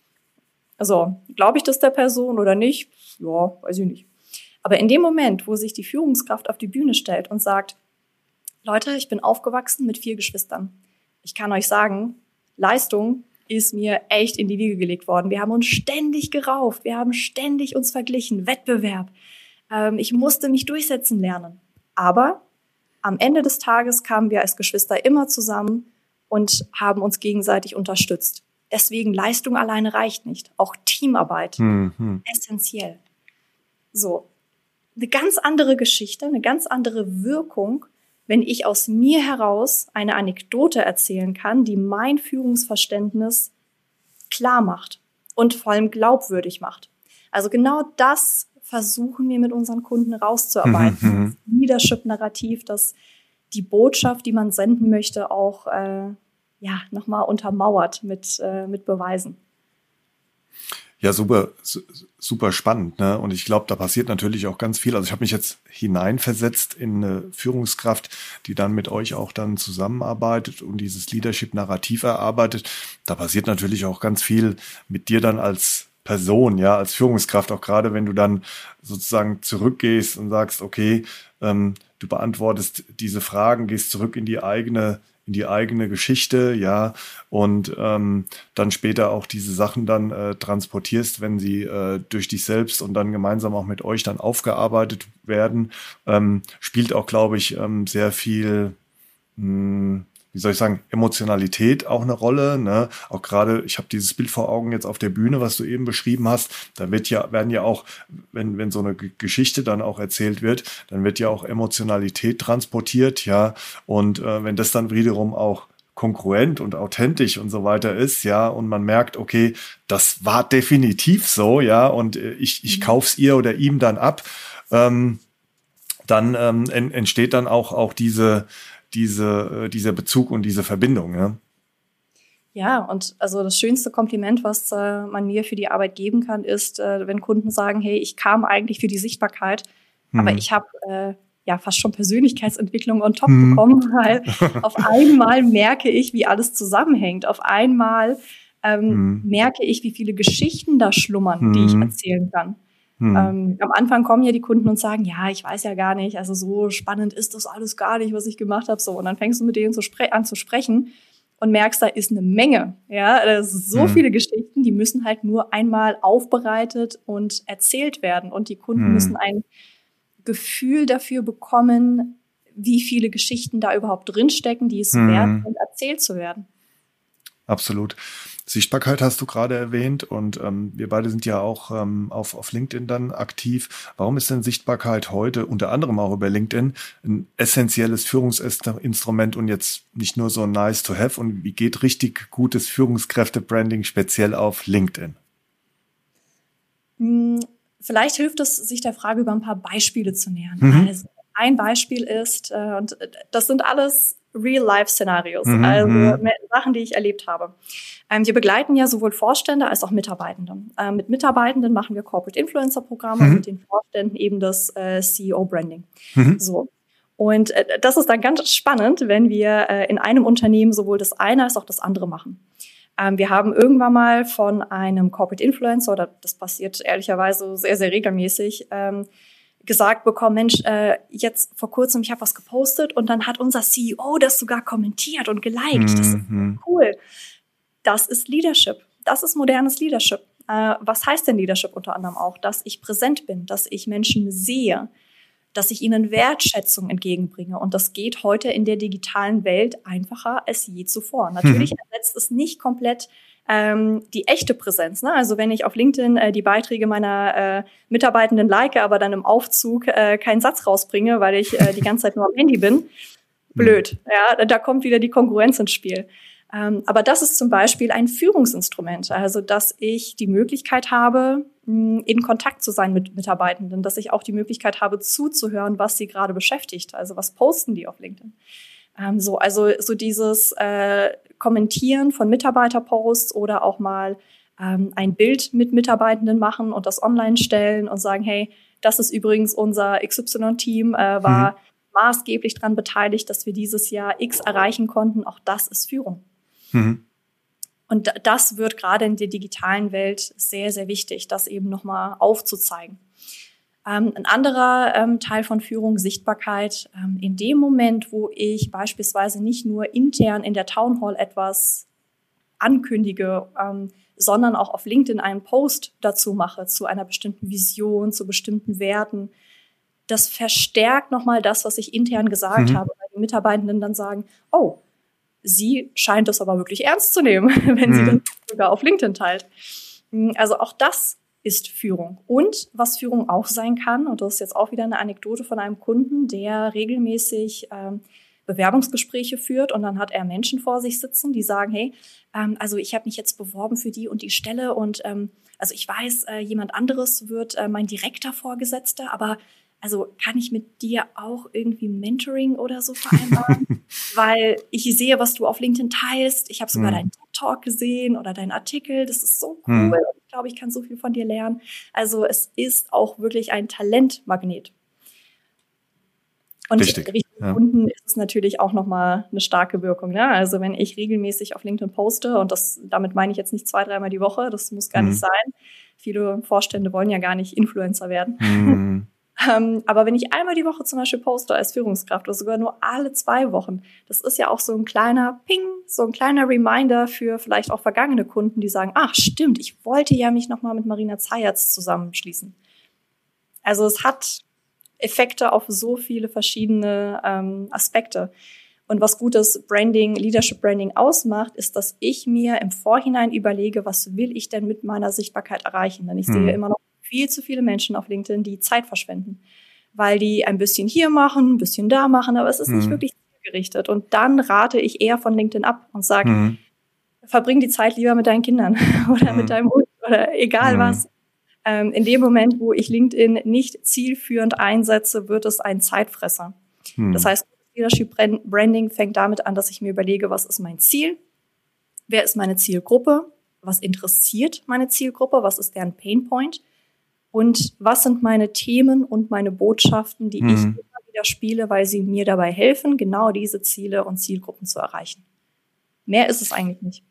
Also, glaube ich das der Person oder nicht? Ja, weiß ich nicht. Aber in dem Moment, wo sich die Führungskraft auf die Bühne stellt und sagt, Leute, ich bin aufgewachsen mit vier Geschwistern. Ich kann euch sagen, Leistung ist mir echt in die Wiege gelegt worden. Wir haben uns ständig gerauft, wir haben ständig uns verglichen, Wettbewerb. Ähm, ich musste mich durchsetzen lernen. Aber am Ende des Tages kamen wir als Geschwister immer zusammen und haben uns gegenseitig unterstützt. Deswegen Leistung alleine reicht nicht. Auch Teamarbeit, mhm. essentiell. So. Eine ganz andere Geschichte, eine ganz andere Wirkung, wenn ich aus mir heraus eine Anekdote erzählen kann, die mein Führungsverständnis klar macht und vor allem glaubwürdig macht. Also genau das versuchen wir mit unseren Kunden rauszuarbeiten. Mhm. Das Leadership-Narrativ, das die Botschaft, die man senden möchte, auch äh, ja nochmal untermauert mit, äh, mit Beweisen. Ja, super, super spannend, ne? Und ich glaube, da passiert natürlich auch ganz viel. Also ich habe mich jetzt hineinversetzt in eine Führungskraft, die dann mit euch auch dann zusammenarbeitet und dieses Leadership-Narrativ erarbeitet. Da passiert natürlich auch ganz viel mit dir dann als Person, ja, als Führungskraft, auch gerade wenn du dann sozusagen zurückgehst und sagst, okay, ähm, du beantwortest diese Fragen, gehst zurück in die eigene in die eigene Geschichte, ja, und ähm, dann später auch diese Sachen dann äh, transportierst, wenn sie äh, durch dich selbst und dann gemeinsam auch mit euch dann aufgearbeitet werden, ähm, spielt auch, glaube ich, ähm, sehr viel mh, wie soll ich sagen, Emotionalität auch eine Rolle, ne? Auch gerade, ich habe dieses Bild vor Augen jetzt auf der Bühne, was du eben beschrieben hast, da wird ja, werden ja auch, wenn, wenn so eine G- Geschichte dann auch erzählt wird, dann wird ja auch Emotionalität transportiert, ja, und äh, wenn das dann wiederum auch kongruent und authentisch und so weiter ist, ja, und man merkt, okay, das war definitiv so, ja, und äh, ich, ich kauf's ihr oder ihm dann ab, ähm, dann ähm, en, entsteht dann auch, auch diese, diese, äh, dieser Bezug und diese Verbindung, ja. Ja, und also das schönste Kompliment, was äh, man mir für die Arbeit geben kann, ist, äh, wenn Kunden sagen, hey, ich kam eigentlich für die Sichtbarkeit, hm. aber ich habe äh, ja fast schon Persönlichkeitsentwicklung on top hm. bekommen, weil auf einmal merke ich, wie alles zusammenhängt. Auf einmal ähm, hm. merke ich, wie viele Geschichten da schlummern, hm. die ich erzählen kann. Hm. Ähm, am Anfang kommen ja die Kunden und sagen, ja, ich weiß ja gar nicht, also so spannend ist das alles gar nicht, was ich gemacht habe. So, und dann fängst du mit denen zu spre- an zu sprechen und merkst, da ist eine Menge. Ja, das sind so hm. viele Geschichten, die müssen halt nur einmal aufbereitet und erzählt werden. Und die Kunden hm. müssen ein Gefühl dafür bekommen, wie viele Geschichten da überhaupt drinstecken, die es hm. wert sind, erzählt zu werden. Absolut. Sichtbarkeit hast du gerade erwähnt und ähm, wir beide sind ja auch ähm, auf, auf LinkedIn dann aktiv. Warum ist denn Sichtbarkeit heute unter anderem auch über LinkedIn ein essentielles Führungsinstrument und jetzt nicht nur so nice to have? Und wie geht richtig gutes Führungskräfte-Branding speziell auf LinkedIn? Vielleicht hilft es, sich der Frage über ein paar Beispiele zu nähern. Mhm. Also ein Beispiel ist, äh, und das sind alles Real-Life-Szenarios, mhm. also Sachen, die ich erlebt habe. Ähm, wir begleiten ja sowohl Vorstände als auch Mitarbeitende. Ähm, mit Mitarbeitenden machen wir Corporate-Influencer-Programme, mhm. mit den Vorständen eben das äh, C E O-Branding. Mhm. So. Und äh, das ist dann ganz spannend, wenn wir äh, in einem Unternehmen sowohl das eine als auch das andere machen. Ähm, wir haben irgendwann mal von einem Corporate Influencer, oder das passiert ehrlicherweise sehr, sehr regelmäßig, ähm, gesagt bekommen, Mensch, äh, jetzt vor kurzem, ich habe was gepostet und dann hat unser C E O das sogar kommentiert und geliked. Mhm. Das ist so cool. Das ist Leadership. Das ist modernes Leadership. Äh, was heißt denn Leadership unter anderem auch? Dass ich präsent bin, dass ich Menschen sehe, dass ich ihnen Wertschätzung entgegenbringe. Und das geht heute in der digitalen Welt einfacher als je zuvor. Natürlich mhm. ersetzt es nicht komplett ähm, die echte Präsenz. Ne? Also wenn ich auf LinkedIn äh, die Beiträge meiner äh, Mitarbeitenden like, aber dann im Aufzug äh, keinen Satz rausbringe, weil ich äh, die ganze Zeit nur am Handy bin, blöd. Ja, da kommt wieder die Konkurrenz ins Spiel. Ähm, aber das ist zum Beispiel ein Führungsinstrument, also dass ich die Möglichkeit habe, in Kontakt zu sein mit Mitarbeitenden, dass ich auch die Möglichkeit habe, zuzuhören, was sie gerade beschäftigt, also was posten die auf LinkedIn. Ähm, so, also so dieses äh, Kommentieren von Mitarbeiterposts oder auch mal ähm, ein Bild mit Mitarbeitenden machen und das online stellen und sagen, hey, das ist übrigens unser X Y-Team, äh, war mhm. maßgeblich daran beteiligt, dass wir dieses Jahr X erreichen konnten. Auch das ist Führung. Mhm. Und das wird gerade in der digitalen Welt sehr, sehr wichtig, das eben nochmal aufzuzeigen. Ähm, ein anderer ähm, Teil von Führung, Sichtbarkeit, ähm, in dem Moment, wo ich beispielsweise nicht nur intern in der Town Hall etwas ankündige, ähm, sondern auch auf LinkedIn einen Post dazu mache, zu einer bestimmten Vision, zu bestimmten Werten. Das verstärkt nochmal das, was ich intern gesagt mhm. habe, weil die Mitarbeitenden dann sagen, oh, sie scheint das aber wirklich ernst zu nehmen, wenn mhm. sie das sogar auf LinkedIn teilt. Also auch das ist Führung. Und was Führung auch sein kann, und das ist jetzt auch wieder eine Anekdote von einem Kunden, der regelmäßig ähm, Bewerbungsgespräche führt und dann hat er Menschen vor sich sitzen, die sagen, hey, ähm, also ich habe mich jetzt beworben für die und die Stelle und ähm, also ich weiß, äh, jemand anderes wird äh, mein direkter Vorgesetzter, aber also kann ich mit dir auch irgendwie Mentoring oder so vereinbaren? Weil ich sehe, was du auf LinkedIn teilst. Ich habe sogar hm. deinen TED-Talk gesehen oder deinen Artikel. Das ist so cool. Hm. Ich glaube, ich kann so viel von dir lernen. Also es ist auch wirklich ein Talentmagnet. Und Richtig, Richtung ja. Kunden ist es natürlich auch nochmal eine starke Wirkung. Ne? Also wenn ich regelmäßig auf LinkedIn poste, und das damit meine ich jetzt nicht zwei, dreimal die Woche, das muss gar hm. nicht sein. Viele Vorstände wollen ja gar nicht Influencer werden. Hm. Ähm, aber wenn ich einmal die Woche zum Beispiel poste als Führungskraft oder sogar nur alle zwei Wochen, das ist ja auch so ein kleiner Ping, so ein kleiner Reminder für vielleicht auch vergangene Kunden, die sagen, ach stimmt, ich wollte ja mich nochmal mit Marina Zayatz zusammenschließen. Also es hat Effekte auf so viele verschiedene ähm, Aspekte. Und was gutes Branding, Leadership Branding ausmacht, ist, dass ich mir im Vorhinein überlege, was will ich denn mit meiner Sichtbarkeit erreichen? Denn ich hm. sehe immer noch viel zu viele Menschen auf LinkedIn, die Zeit verschwenden, weil die ein bisschen hier machen, ein bisschen da machen, aber es ist hm. nicht wirklich zielgerichtet. Und dann rate ich eher von LinkedIn ab und sage, hm. verbring die Zeit lieber mit deinen Kindern oder hm. mit deinem Hund oder egal hm. was. Ähm, in dem Moment, wo ich LinkedIn nicht zielführend einsetze, wird es ein Zeitfresser. Hm. Das heißt, Leadership Branding fängt damit an, dass ich mir überlege, was ist mein Ziel? Wer ist meine Zielgruppe? Was interessiert meine Zielgruppe? Was ist deren Painpoint? Und was sind meine Themen und meine Botschaften, die hm. ich immer wieder spiele, weil sie mir dabei helfen, genau diese Ziele und Zielgruppen zu erreichen? Mehr ist es eigentlich nicht.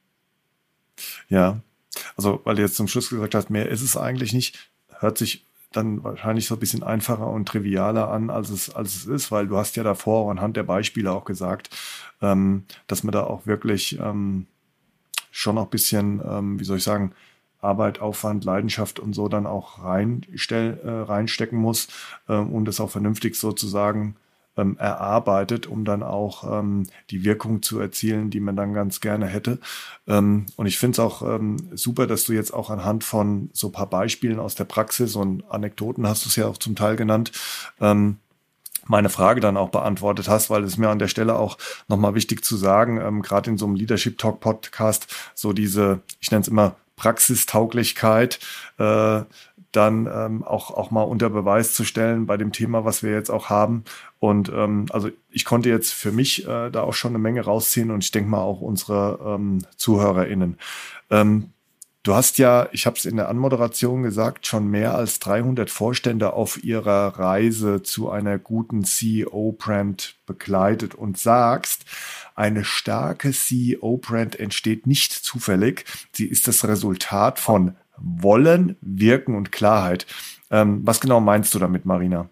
Ja, also weil du jetzt zum Schluss gesagt hast, mehr ist es eigentlich nicht, hört sich dann wahrscheinlich so ein bisschen einfacher und trivialer an, als es, als es ist, weil du hast ja davor anhand der Beispiele auch gesagt, ähm, dass man da auch wirklich ähm, schon auch ein bisschen, ähm, wie soll ich sagen, Arbeit, Aufwand, Leidenschaft und so dann auch reinstell, äh, reinstecken muss ähm, und das auch vernünftig sozusagen ähm, erarbeitet, um dann auch ähm, die Wirkung zu erzielen, die man dann ganz gerne hätte. Ähm, und ich finde es auch ähm, super, dass du jetzt auch anhand von so ein paar Beispielen aus der Praxis und Anekdoten, hast du es ja auch zum Teil genannt, ähm, meine Frage dann auch beantwortet hast, weil es mir an der Stelle auch nochmal wichtig zu sagen, ähm, gerade in so einem Leadership Talk Podcast, so diese, ich nenne es immer Praxistauglichkeit, äh, dann ähm, auch, auch mal unter Beweis zu stellen bei dem Thema, was wir jetzt auch haben. Und ähm, also ich konnte jetzt für mich äh, da auch schon eine Menge rausziehen und ich denke mal auch unsere ähm, ZuhörerInnen. Ähm, du hast ja, ich habe es in der Anmoderation gesagt, schon mehr als dreihundert Vorstände auf ihrer Reise zu einer guten C E O-Brand begleitet und sagst, eine starke C E O-Brand entsteht nicht zufällig. Sie ist das Resultat von Wollen, Wirken und Klarheit. Ähm, was genau meinst du damit, Marina?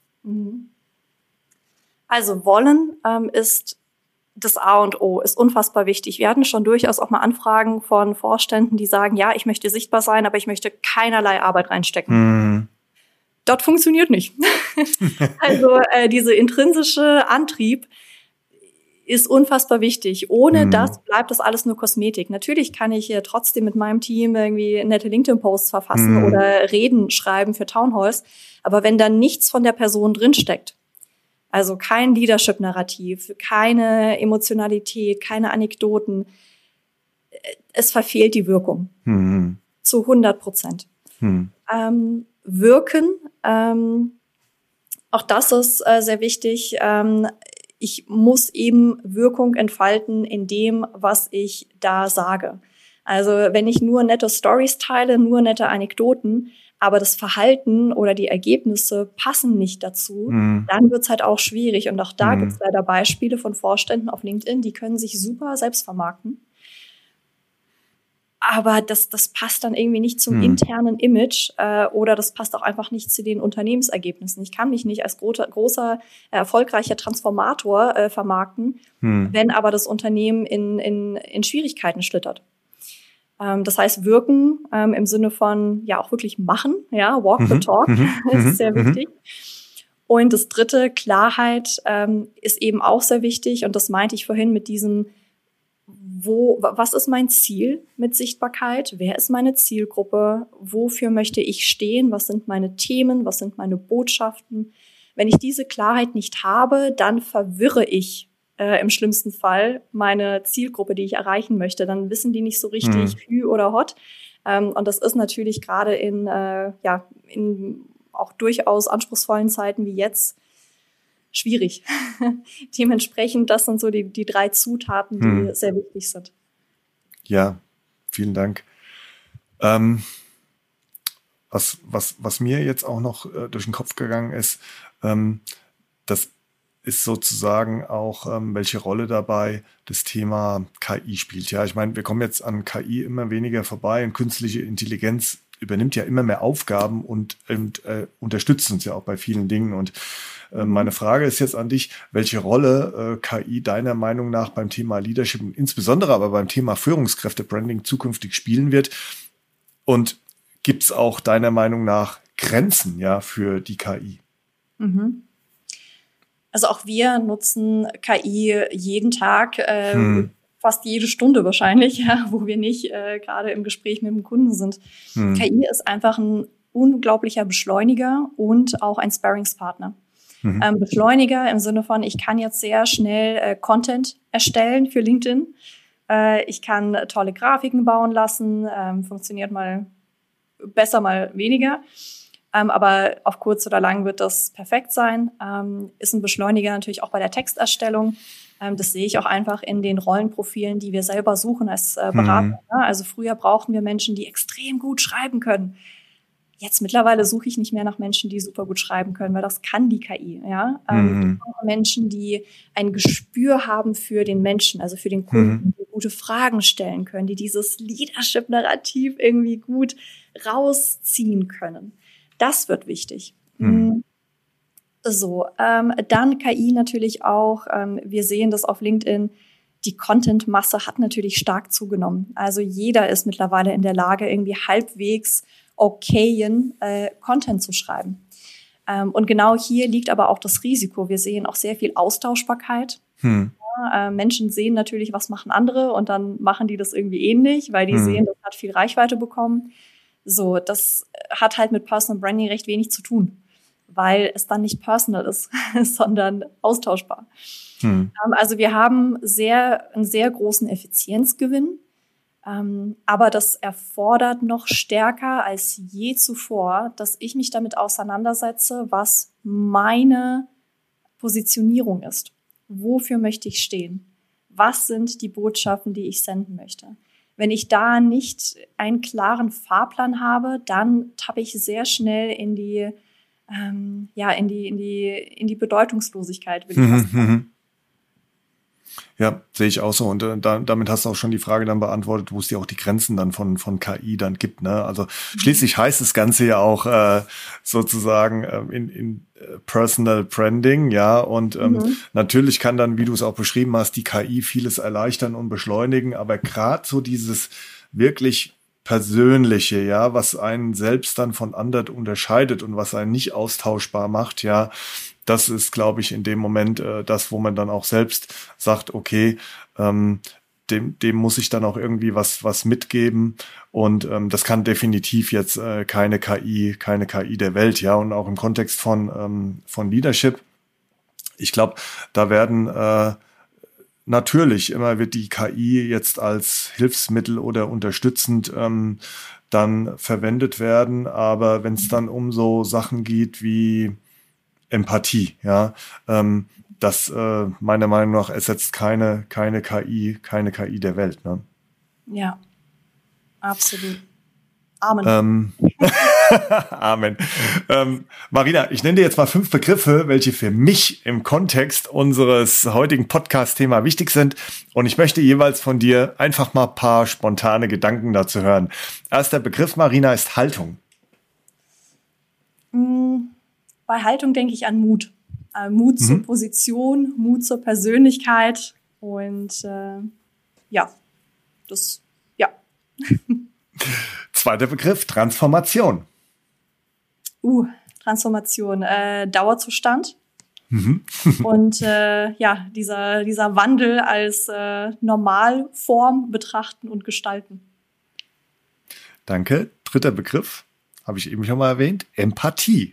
Also Wollen ähm, ist das A und O, ist unfassbar wichtig. Wir hatten schon durchaus auch mal Anfragen von Vorständen, die sagen, ja, ich möchte sichtbar sein, aber ich möchte keinerlei Arbeit reinstecken. Hm. Das funktioniert nicht. Also äh, diese intrinsische Antrieb ist unfassbar wichtig. Ohne hm. das bleibt das alles nur Kosmetik. Natürlich kann ich hier trotzdem mit meinem Team irgendwie nette LinkedIn-Posts verfassen hm. oder Reden schreiben für Townhalls. Aber wenn da nichts von der Person drinsteckt, also kein Leadership-Narrativ, keine Emotionalität, keine Anekdoten, es verfehlt die Wirkung. Hm. Zu hundert Prozent. Hm. Ähm, wirken, ähm, auch das ist äh, sehr wichtig. Ähm, Ich muss eben Wirkung entfalten in dem, was ich da sage. Also wenn ich nur nette Stories teile, nur nette Anekdoten, aber das Verhalten oder die Ergebnisse passen nicht dazu, mhm. dann wird's halt auch schwierig. Und auch da mhm. gibt's leider Beispiele von Vorständen auf LinkedIn, die können sich super selbst vermarkten. Aber das, das passt dann irgendwie nicht zum hm. internen Image äh, oder das passt auch einfach nicht zu den Unternehmensergebnissen. Ich kann mich nicht als großer, großer erfolgreicher Transformator äh, vermarkten, hm. wenn aber das Unternehmen in, in, in Schwierigkeiten schlittert. Ähm, das heißt, wirken ähm, im Sinne von ja auch wirklich machen, ja, walk mhm. the talk, mhm. ist sehr mhm. wichtig. Und das dritte, Klarheit, ähm, ist eben auch sehr wichtig. Und das meinte ich vorhin mit diesem, wo, was ist mein Ziel mit Sichtbarkeit? Wer ist meine Zielgruppe? Wofür möchte ich stehen? Was sind meine Themen? Was sind meine Botschaften? Wenn ich diese Klarheit nicht habe, dann verwirre ich äh, im schlimmsten Fall meine Zielgruppe, die ich erreichen möchte. Dann wissen die nicht so richtig hm. hü oder hot. Ähm, und das ist natürlich gerade in, äh, ja, in auch durchaus anspruchsvollen Zeiten wie jetzt schwierig. Dementsprechend, das sind so die, die drei Zutaten, die hm. sehr wichtig sind. Ja, vielen Dank. Ähm, was, was, was mir jetzt auch noch äh, durch den Kopf gegangen ist, ähm, das ist sozusagen auch, ähm, welche Rolle dabei das Thema K I spielt. Ja, ich meine, wir kommen jetzt an K I immer weniger vorbei und künstliche Intelligenz übernimmt ja immer mehr Aufgaben und, und äh, unterstützt uns ja auch bei vielen Dingen. Und äh, meine Frage ist jetzt an dich, welche Rolle äh, K I deiner Meinung nach beim Thema Leadership und insbesondere aber beim Thema Führungskräfte-Branding zukünftig spielen wird? Und gibt es auch deiner Meinung nach Grenzen ja für die K I? Mhm. Also auch wir nutzen K I jeden Tag, äh, hm. fast jede Stunde wahrscheinlich, ja, wo wir nicht äh, gerade im Gespräch mit dem Kunden sind. Hm. K I ist einfach ein unglaublicher Beschleuniger und auch ein Sparringspartner. Mhm. Ähm, Beschleuniger im Sinne von, ich kann jetzt sehr schnell äh, Content erstellen für LinkedIn. Äh, ich kann äh, tolle Grafiken bauen lassen, ähm, funktioniert mal besser, mal weniger. Ähm, aber auf kurz oder lang wird das perfekt sein. Ähm, ist ein Beschleuniger natürlich auch bei der Texterstellung. Ähm, das sehe ich auch einfach in den Rollenprofilen, die wir selber suchen als äh, Berater. Mhm. Ne? Also früher brauchten wir Menschen, die extrem gut schreiben können. Jetzt mittlerweile suche ich nicht mehr nach Menschen, die super gut schreiben können, weil das kann die K I. Ja? Ähm, mhm. Ich brauche Menschen, die ein Gespür haben für den Menschen, also für den Kunden, mhm. die gute Fragen stellen können, die dieses Leadership-Narrativ irgendwie gut rausziehen können. Das wird wichtig. Mhm. So, ähm, dann K I natürlich auch. Ähm, wir sehen das auf LinkedIn. Die Content-Masse hat natürlich stark zugenommen. Also jeder ist mittlerweile in der Lage, irgendwie halbwegs okayen äh, Content zu schreiben. Ähm, und genau hier liegt aber auch das Risiko. Wir sehen auch sehr viel Austauschbarkeit. Hm. Ja, äh, Menschen sehen natürlich, was machen andere und dann machen die das irgendwie ähnlich, weil die hm. sehen, das hat viel Reichweite bekommen. So, das hat halt mit Personal Branding recht wenig zu tun, weil es dann nicht personal ist, sondern austauschbar. Hm. Ähm, also wir haben sehr, einen sehr großen Effizienzgewinn. Ähm, aber das erfordert noch stärker als je zuvor, dass ich mich damit auseinandersetze, was meine Positionierung ist. Wofür möchte ich stehen? Was sind die Botschaften, die ich senden möchte? Wenn ich da nicht einen klaren Fahrplan habe, dann tappe ich sehr schnell in die, ähm, ja, in die, in die, in die Bedeutungslosigkeit, will ich fast sagen. Ja, sehe ich auch so. Und äh, da, damit hast du auch schon die Frage dann beantwortet, wo es dir auch die Grenzen dann von von K I dann gibt. Ne? Also mhm. schließlich heißt das Ganze ja auch äh, sozusagen äh, in, in äh, Personal Branding, ja. Und ähm, mhm. natürlich kann dann, wie du es auch beschrieben hast, die K I vieles erleichtern und beschleunigen. Aber gerade so dieses wirklich Persönliche, ja, was einen selbst dann von anderen unterscheidet und was einen nicht austauschbar macht, ja, das ist, glaube ich, in dem Moment äh, das, wo man dann auch selbst sagt, okay, ähm, dem, dem muss ich dann auch irgendwie was was mitgeben und ähm, das kann definitiv jetzt äh, keine K I, keine K I der Welt, ja, und auch im Kontext von ähm, von Leadership. Ich glaube, da werden äh, natürlich immer wird die K I jetzt als Hilfsmittel oder unterstützend ähm, dann verwendet werden, aber wenn es dann um so Sachen geht wie Empathie, ja, ähm, das äh, meiner Meinung nach ersetzt keine keine K I, keine K I der Welt, ne? Ja, absolut. Amen. Ähm, Amen. Ähm, Marina, ich nenne dir jetzt mal fünf Begriffe, welche für mich im Kontext unseres heutigen Podcast-Thema wichtig sind. Und ich möchte jeweils von dir einfach mal ein paar spontane Gedanken dazu hören. Erster Begriff, Marina, ist Haltung. Mm. Bei Haltung denke ich an Mut. Äh, Mut mhm. zur Position, Mut zur Persönlichkeit und äh, ja, das, ja. Zweiter Begriff, Transformation. Uh, Transformation, äh, Dauerzustand. Mhm. und äh, ja, dieser, dieser Wandel als äh, Normalform betrachten und gestalten. Danke. Dritter Begriff, habe ich eben schon mal erwähnt, Empathie.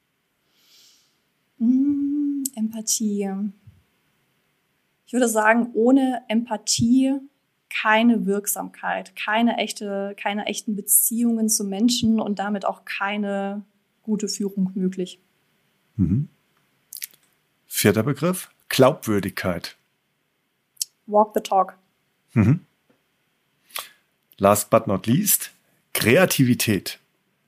Mm, Empathie. Ich würde sagen, ohne Empathie keine Wirksamkeit, keine echte, keine echten Beziehungen zu Menschen und damit auch keine gute Führung möglich. Mhm. Vierter Begriff, Glaubwürdigkeit. Walk the talk. Mhm. Last but not least, Kreativität.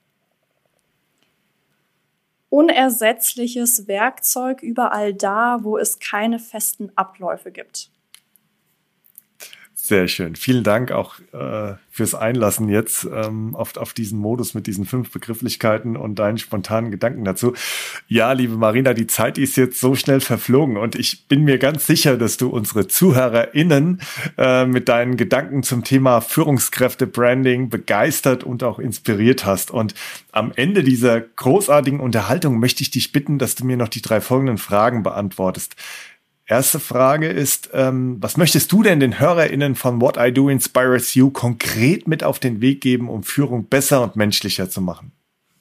Unersetzliches Werkzeug überall da, wo es keine festen Abläufe gibt. Sehr schön. Vielen Dank auch äh, fürs Einlassen jetzt ähm, auf, auf diesen Modus mit diesen fünf Begrifflichkeiten und deinen spontanen Gedanken dazu. Ja, liebe Marina, die Zeit ist jetzt so schnell verflogen und ich bin mir ganz sicher, dass du unsere ZuhörerInnen äh, mit deinen Gedanken zum Thema Führungskräfte-Branding begeistert und auch inspiriert hast. Und am Ende dieser großartigen Unterhaltung möchte ich dich bitten, dass du mir noch die drei folgenden Fragen beantwortest. Erste Frage ist, ähm, was möchtest du denn den HörerInnen von What I Do Inspires You konkret mit auf den Weg geben, um Führung besser und menschlicher zu machen?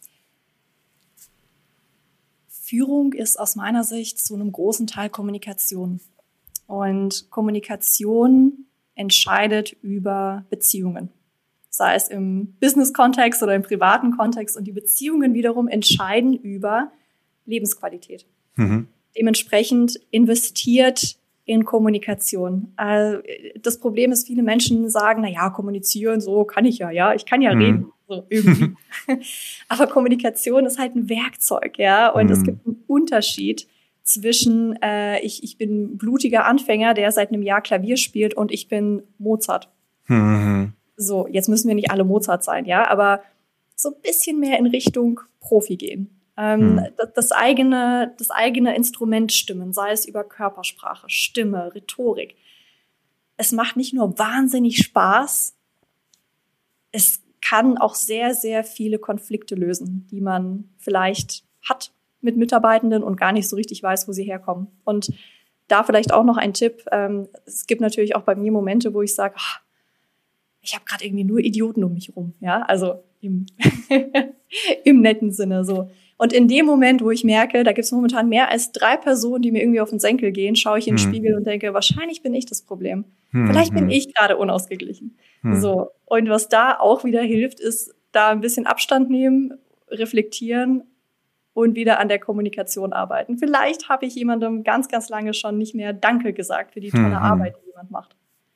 Führung ist aus meiner Sicht zu einem großen Teil Kommunikation. Und Kommunikation entscheidet über Beziehungen. Sei es im Business-Kontext oder im privaten Kontext. Und die Beziehungen wiederum entscheiden über Lebensqualität. Mhm. Dementsprechend investiert in Kommunikation. Das Problem ist, viele Menschen sagen, na ja, kommunizieren, so kann ich ja, ja, ich kann ja mhm. reden, so irgendwie. Aber Kommunikation ist halt ein Werkzeug, ja, und mhm. es gibt einen Unterschied zwischen, äh, ich, ich bin blutiger Anfänger, der seit einem Jahr Klavier spielt, und ich bin Mozart. Mhm. So, jetzt müssen wir nicht alle Mozart sein, ja, aber so ein bisschen mehr in Richtung Profi gehen. Ähm, hm. das, das eigene, das eigene Instrument stimmen, sei es über Körpersprache, Stimme, Rhetorik. Es macht nicht nur wahnsinnig Spaß, es kann auch sehr, sehr viele Konflikte lösen, die man vielleicht hat mit Mitarbeitenden und gar nicht so richtig weiß, wo sie herkommen. Und da vielleicht auch noch ein Tipp. Ähm, es gibt natürlich auch bei mir Momente, wo ich sage, ach, ich habe gerade irgendwie nur Idioten um mich rum. Ja, also im, im netten Sinne so. Und in dem Moment, wo ich merke, da gibt es momentan mehr als drei Personen, die mir irgendwie auf den Senkel gehen, schaue ich in den hm. Spiegel und denke, wahrscheinlich bin ich das Problem. Hm, Vielleicht hm. bin ich gerade unausgeglichen. Hm. So. Und was da auch wieder hilft, ist, da ein bisschen Abstand nehmen, reflektieren und wieder an der Kommunikation arbeiten. Vielleicht habe ich jemandem ganz, ganz lange schon nicht mehr Danke gesagt für die tolle hm. Arbeit, die jemand macht.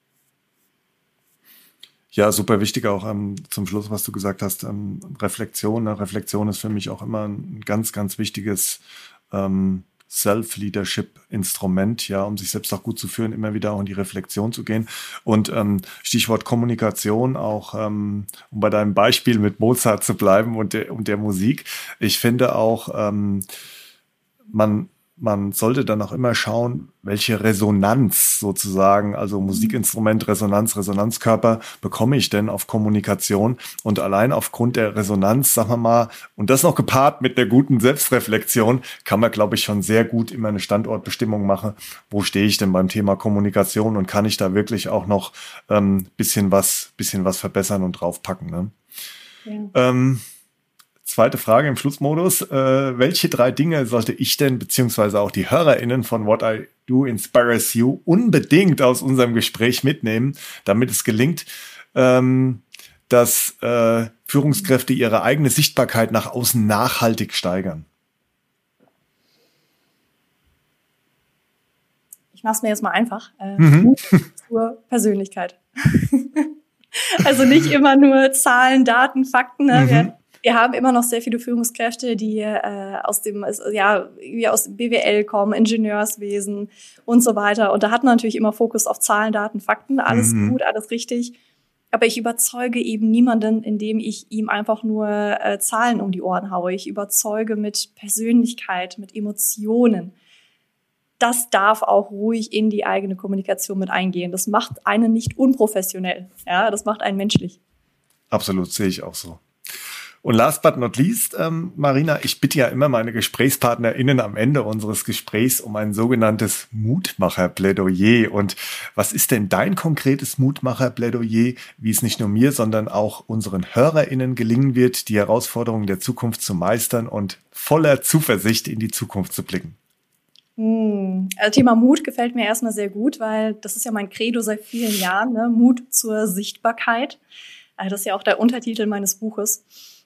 Ja, super wichtig auch ähm, zum Schluss, was du gesagt hast, ähm, Reflexion. Ne? Reflexion ist für mich auch immer ein ganz, ganz wichtiges ähm, Self-Leadership-Instrument, ja, um sich selbst auch gut zu führen, immer wieder auch in die Reflexion zu gehen. Und ähm, Stichwort Kommunikation auch, ähm, um bei deinem Beispiel mit Mozart zu bleiben und der, und der Musik. Ich finde auch, ähm, man Man sollte dann auch immer schauen, welche Resonanz sozusagen, also Musikinstrument, Resonanz, Resonanzkörper bekomme ich denn auf Kommunikation. Und allein aufgrund der Resonanz, sagen wir mal, und das noch gepaart mit der guten Selbstreflexion, kann man, glaube ich, schon sehr gut immer eine Standortbestimmung machen. Wo stehe ich denn beim Thema Kommunikation und kann ich da wirklich auch noch ähm, bisschen was, bisschen was verbessern und draufpacken, ne? Ja. Ähm, Zweite Frage im Schlussmodus. Äh, welche drei Dinge sollte ich denn, beziehungsweise auch die HörerInnen von What I Do Inspires You unbedingt aus unserem Gespräch mitnehmen, damit es gelingt, ähm, dass äh, Führungskräfte ihre eigene Sichtbarkeit nach außen nachhaltig steigern? Ich mache es mir jetzt mal einfach. Äh, mhm. Zur Persönlichkeit. Also nicht immer nur Zahlen, Daten, Fakten. Ne? Mhm. Wir, Wir haben immer noch sehr viele Führungskräfte, die äh, aus dem, ja, wie aus dem B W L kommen, Ingenieurswesen und so weiter. Und da hat man natürlich immer Fokus auf Zahlen, Daten, Fakten. Alles mhm. gut, alles richtig. Aber ich überzeuge eben niemanden, indem ich ihm einfach nur äh, Zahlen um die Ohren haue. Ich überzeuge mit Persönlichkeit, mit Emotionen. Das darf auch ruhig in die eigene Kommunikation mit eingehen. Das macht einen nicht unprofessionell. Ja, das macht einen menschlich. Absolut, sehe ich auch so. Und last but not least, ähm, Marina, ich bitte ja immer meine GesprächspartnerInnen am Ende unseres Gesprächs um ein sogenanntes Mutmacher-Plädoyer. Und was ist denn dein konkretes Mutmacher-Plädoyer, wie es nicht nur mir, sondern auch unseren HörerInnen gelingen wird, die Herausforderungen der Zukunft zu meistern und voller Zuversicht in die Zukunft zu blicken? Hm. Also Thema Mut gefällt mir erstmal sehr gut, weil das ist ja mein Credo seit vielen Jahren, ne? Mut zur Sichtbarkeit. Also das ist ja auch der Untertitel meines Buches.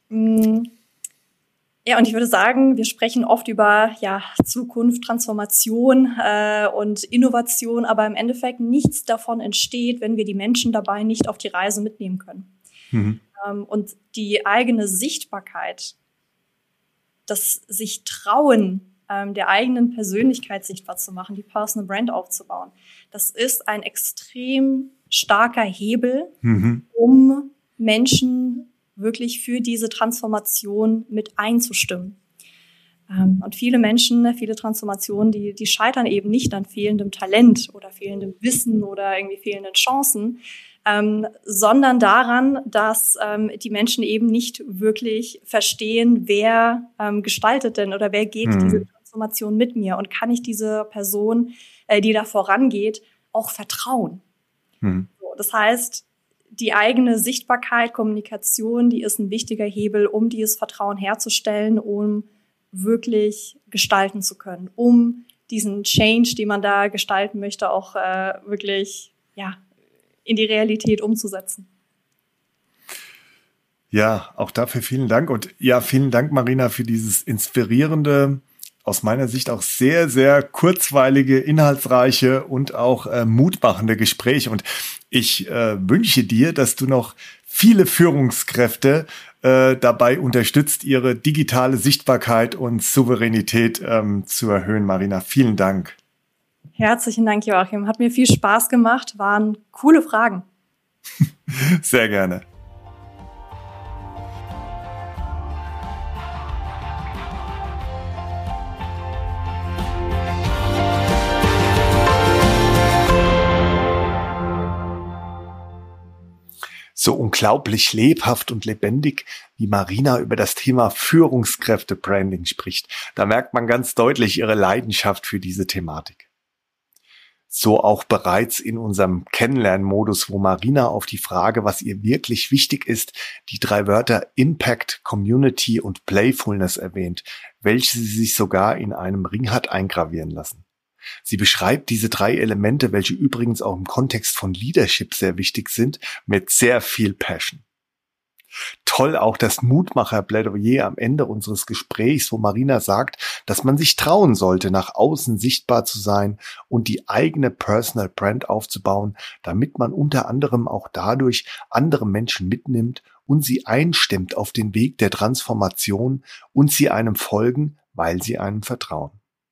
Ja, und ich würde sagen, wir sprechen oft über ja Zukunft, Transformation äh, und Innovation, aber im Endeffekt nichts davon entsteht, wenn wir die Menschen dabei nicht auf die Reise mitnehmen können. Mhm. Ähm, und die eigene Sichtbarkeit, das sich trauen, ähm, der eigenen Persönlichkeit sichtbar zu machen, die Personal Brand aufzubauen. Das ist ein extrem starker Hebel, mhm. um Menschen wirklich für diese Transformation mit einzustimmen. Ähm, und viele Menschen, viele Transformationen, die, die scheitern eben nicht an fehlendem Talent oder fehlendem Wissen oder irgendwie fehlenden Chancen, ähm, sondern daran, dass ähm, die Menschen eben nicht wirklich verstehen, wer ähm, gestaltet denn oder wer geht mhm. diese Transformation mit mir und kann ich dieser Person, äh, die da vorangeht, auch vertrauen. Mhm. So, das heißt, die eigene Sichtbarkeit, Kommunikation, die ist ein wichtiger Hebel, um dieses Vertrauen herzustellen, um wirklich gestalten zu können, um diesen Change, den man da gestalten möchte, auch äh, wirklich ja in die Realität umzusetzen. Ja, auch dafür vielen Dank. Und ja, vielen Dank, Marina, für dieses inspirierende, aus meiner Sicht auch sehr, sehr kurzweilige, inhaltsreiche und auch äh, mutmachende Gespräch. Und ich äh, wünsche dir, dass du noch viele Führungskräfte äh, dabei unterstützt, ihre digitale Sichtbarkeit und Souveränität ähm, zu erhöhen. Marina, vielen Dank. Herzlichen Dank, Joachim. Hat mir viel Spaß gemacht. Waren coole Fragen. Sehr gerne. So unglaublich lebhaft und lebendig, wie Marina über das Thema Führungskräfte-Branding spricht. Da merkt man ganz deutlich ihre Leidenschaft für diese Thematik. So auch bereits in unserem Kennenlernmodus, wo Marina auf die Frage, was ihr wirklich wichtig ist, die drei Wörter Impact, Community und Playfulness erwähnt, welche sie sich sogar in einem Ring hat eingravieren lassen. Sie beschreibt diese drei Elemente, welche übrigens auch im Kontext von Leadership sehr wichtig sind, mit sehr viel Passion. Toll auch das Mutmacher-Plädoyer am Ende unseres Gesprächs, wo Marina sagt, dass man sich trauen sollte, nach außen sichtbar zu sein und die eigene Personal Brand aufzubauen, damit man unter anderem auch dadurch andere Menschen mitnimmt und sie einstimmt auf den Weg der Transformation und sie einem folgen, weil sie einem vertrauen.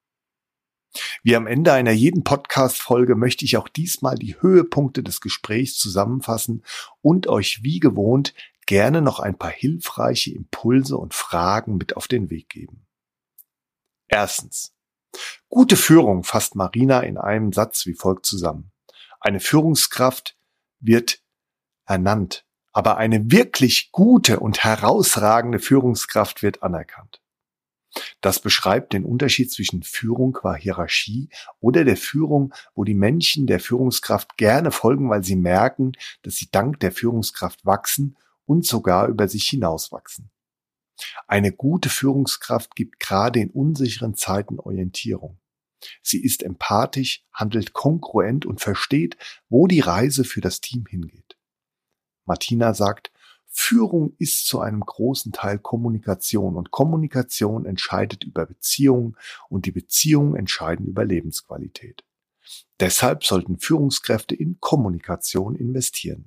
Wie am Ende einer jeden Podcast-Folge möchte ich auch diesmal die Höhepunkte des Gesprächs zusammenfassen und euch wie gewohnt gerne noch ein paar hilfreiche Impulse und Fragen mit auf den Weg geben. Erstens. Gute Führung fasst Marina in einem Satz wie folgt zusammen. Eine Führungskraft wird ernannt, aber eine wirklich gute und herausragende Führungskraft wird anerkannt. Das beschreibt den Unterschied zwischen Führung qua Hierarchie oder der Führung, wo die Menschen der Führungskraft gerne folgen, weil sie merken, dass sie dank der Führungskraft wachsen und sogar über sich hinauswachsen. Eine gute Führungskraft gibt gerade in unsicheren Zeiten Orientierung. Sie ist empathisch, handelt kongruent und versteht, wo die Reise für das Team hingeht. Martina sagt, Führung ist zu einem großen Teil Kommunikation und Kommunikation entscheidet über Beziehungen und die Beziehungen entscheiden über Lebensqualität. Deshalb sollten Führungskräfte in Kommunikation investieren.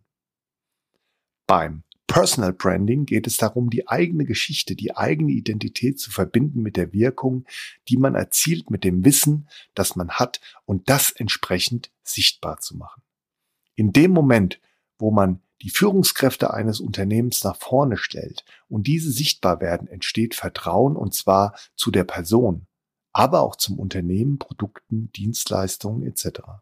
Beim Personal Branding geht es darum, die eigene Geschichte, die eigene Identität zu verbinden mit der Wirkung, die man erzielt mit dem Wissen, das man hat und das entsprechend sichtbar zu machen. In dem Moment, wo man die Führungskräfte eines Unternehmens nach vorne stellt und diese sichtbar werden, entsteht Vertrauen und zwar zu der Person, aber auch zum Unternehmen, Produkten, Dienstleistungen et cetera.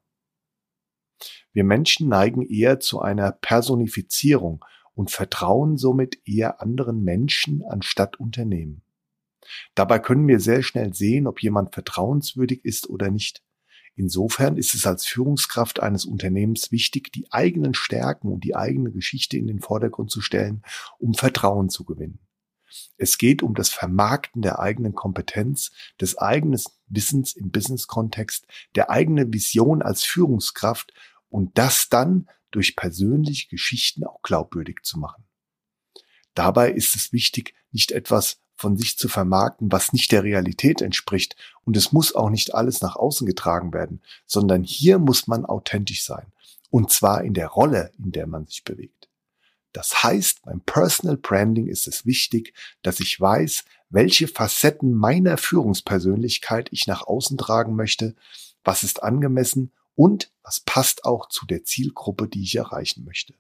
Wir Menschen neigen eher zu einer Personifizierung und vertrauen somit eher anderen Menschen anstatt Unternehmen. Dabei können wir sehr schnell sehen, ob jemand vertrauenswürdig ist oder nicht. Insofern ist es als Führungskraft eines Unternehmens wichtig, die eigenen Stärken und die eigene Geschichte in den Vordergrund zu stellen, um Vertrauen zu gewinnen. Es geht um das Vermarkten der eigenen Kompetenz, des eigenen Wissens im Business-Kontext, der eigenen Vision als Führungskraft und das dann durch persönliche Geschichten auch glaubwürdig zu machen. Dabei ist es wichtig, nicht etwas von sich zu vermarkten, was nicht der Realität entspricht. Und es muss auch nicht alles nach außen getragen werden, sondern hier muss man authentisch sein. Und zwar in der Rolle, in der man sich bewegt. Das heißt, beim Personal Branding ist es wichtig, dass ich weiß, welche Facetten meiner Führungspersönlichkeit ich nach außen tragen möchte, was ist angemessen und was passt auch zu der Zielgruppe, die ich erreichen möchte.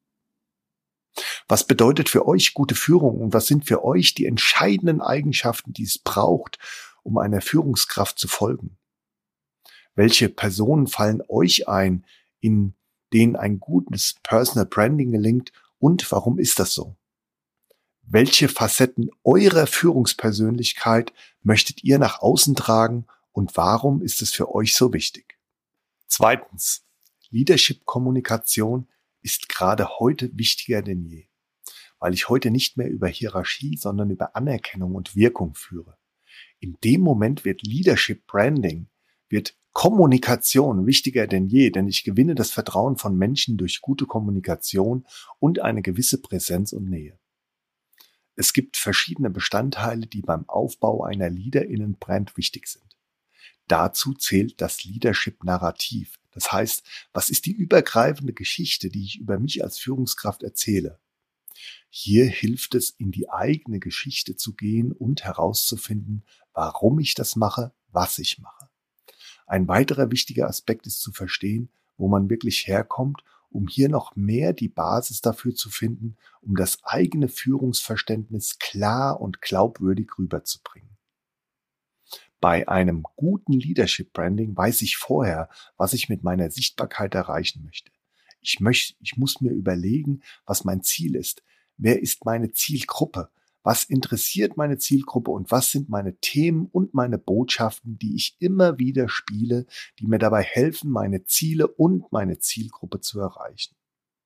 Was bedeutet für euch gute Führung und was sind für euch die entscheidenden Eigenschaften, die es braucht, um einer Führungskraft zu folgen? Welche Personen fallen euch ein, in denen ein gutes Personal Branding gelingt und warum ist das so? Welche Facetten eurer Führungspersönlichkeit möchtet ihr nach außen tragen und warum ist es für euch so wichtig? Zweitens, Leadership-Kommunikation ist gerade heute wichtiger denn je, weil ich heute nicht mehr über Hierarchie, sondern über Anerkennung und Wirkung führe. In dem Moment wird Leadership Branding, wird Kommunikation wichtiger denn je, denn ich gewinne das Vertrauen von Menschen durch gute Kommunikation und eine gewisse Präsenz und Nähe. Es gibt verschiedene Bestandteile, die beim Aufbau einer LeaderInnen-Brand wichtig sind. Dazu zählt das Leadership-Narrativ. Das heißt, was ist die übergreifende Geschichte, die ich über mich als Führungskraft erzähle? Hier hilft es, in die eigene Geschichte zu gehen und herauszufinden, warum ich das mache, was ich mache. Ein weiterer wichtiger Aspekt ist zu verstehen, wo man wirklich herkommt, um hier noch mehr die Basis dafür zu finden, um das eigene Führungsverständnis klar und glaubwürdig rüberzubringen. Bei einem guten Leadership Branding weiß ich vorher, was ich mit meiner Sichtbarkeit erreichen möchte. Ich möchte, ich muss mir überlegen, was mein Ziel ist. Wer ist meine Zielgruppe? Was interessiert meine Zielgruppe und was sind meine Themen und meine Botschaften, die ich immer wieder spiele, die mir dabei helfen, meine Ziele und meine Zielgruppe zu erreichen?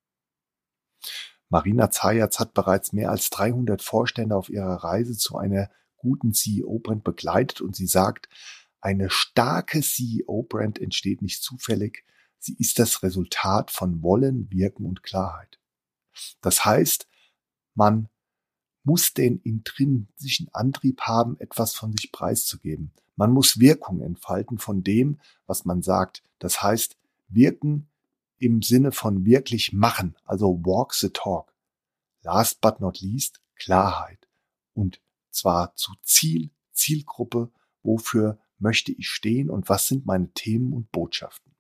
Marina Zayatz hat bereits mehr als dreihundert Vorstände auf ihrer Reise zu einer guten C E O-Brand begleitet und sie sagt, eine starke C E O-Brand entsteht nicht zufällig, sie ist das Resultat von Wollen, Wirken und Klarheit. Das heißt, man muss den intrinsischen Antrieb haben, etwas von sich preiszugeben. Man muss Wirkung entfalten von dem, was man sagt. Das heißt, wirken im Sinne von wirklich machen, also walk the talk. Last but not least, Klarheit. Und zwar zu Ziel, Zielgruppe, wofür möchte ich stehen und was sind meine Themen und Botschaften.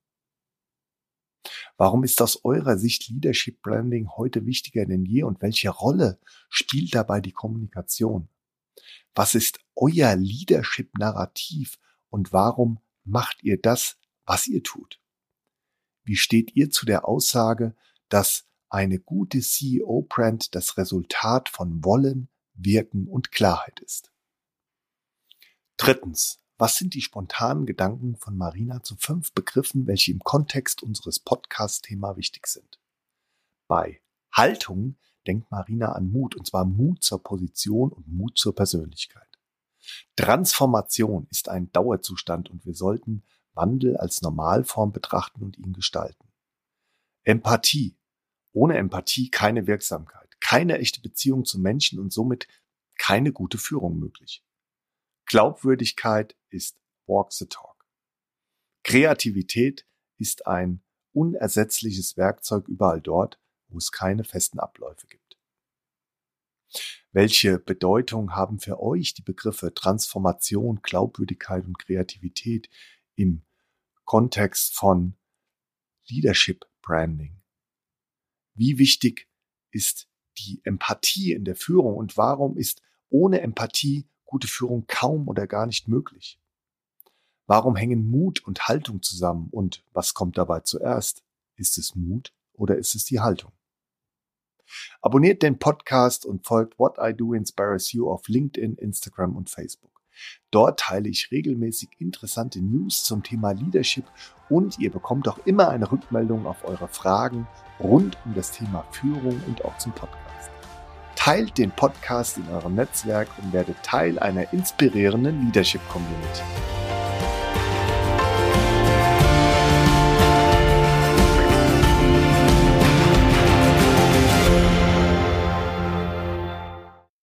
Warum ist aus eurer Sicht Leadership Branding heute wichtiger denn je und welche Rolle spielt dabei die Kommunikation? Was ist euer Leadership-Narrativ und warum macht ihr das, was ihr tut? Wie steht ihr zu der Aussage, dass eine gute C E O-Brand das Resultat von Wollen, Wirken und Klarheit ist? Drittens. Was sind die spontanen Gedanken von Marina zu fünf Begriffen, welche im Kontext unseres Podcast-Thema wichtig sind? Bei Haltung denkt Marina an Mut, und zwar Mut zur Position und Mut zur Persönlichkeit. Transformation ist ein Dauerzustand und wir sollten Wandel als Normalform betrachten und ihn gestalten. Empathie. Ohne Empathie keine Wirksamkeit, keine echte Beziehung zu Menschen und somit keine gute Führung möglich. Glaubwürdigkeit ist walk the talk. Kreativität ist ein unersetzliches Werkzeug überall dort, wo es keine festen Abläufe gibt. Welche Bedeutung haben für euch die Begriffe Transformation, Glaubwürdigkeit und Kreativität im Kontext von Leadership Branding? Wie wichtig ist die Empathie in der Führung und warum ist ohne Empathie gute Führung kaum oder gar nicht möglich? Warum hängen Mut und Haltung zusammen und was kommt dabei zuerst? Ist es Mut oder ist es die Haltung? Abonniert den Podcast und folgt What I Do Inspires You auf LinkedIn, Instagram und Facebook. Dort teile ich regelmäßig interessante News zum Thema Leadership und ihr bekommt auch immer eine Rückmeldung auf eure Fragen rund um das Thema Führung und auch zum Podcast. Teilt den Podcast in eurem Netzwerk und werdet Teil einer inspirierenden Leadership-Community.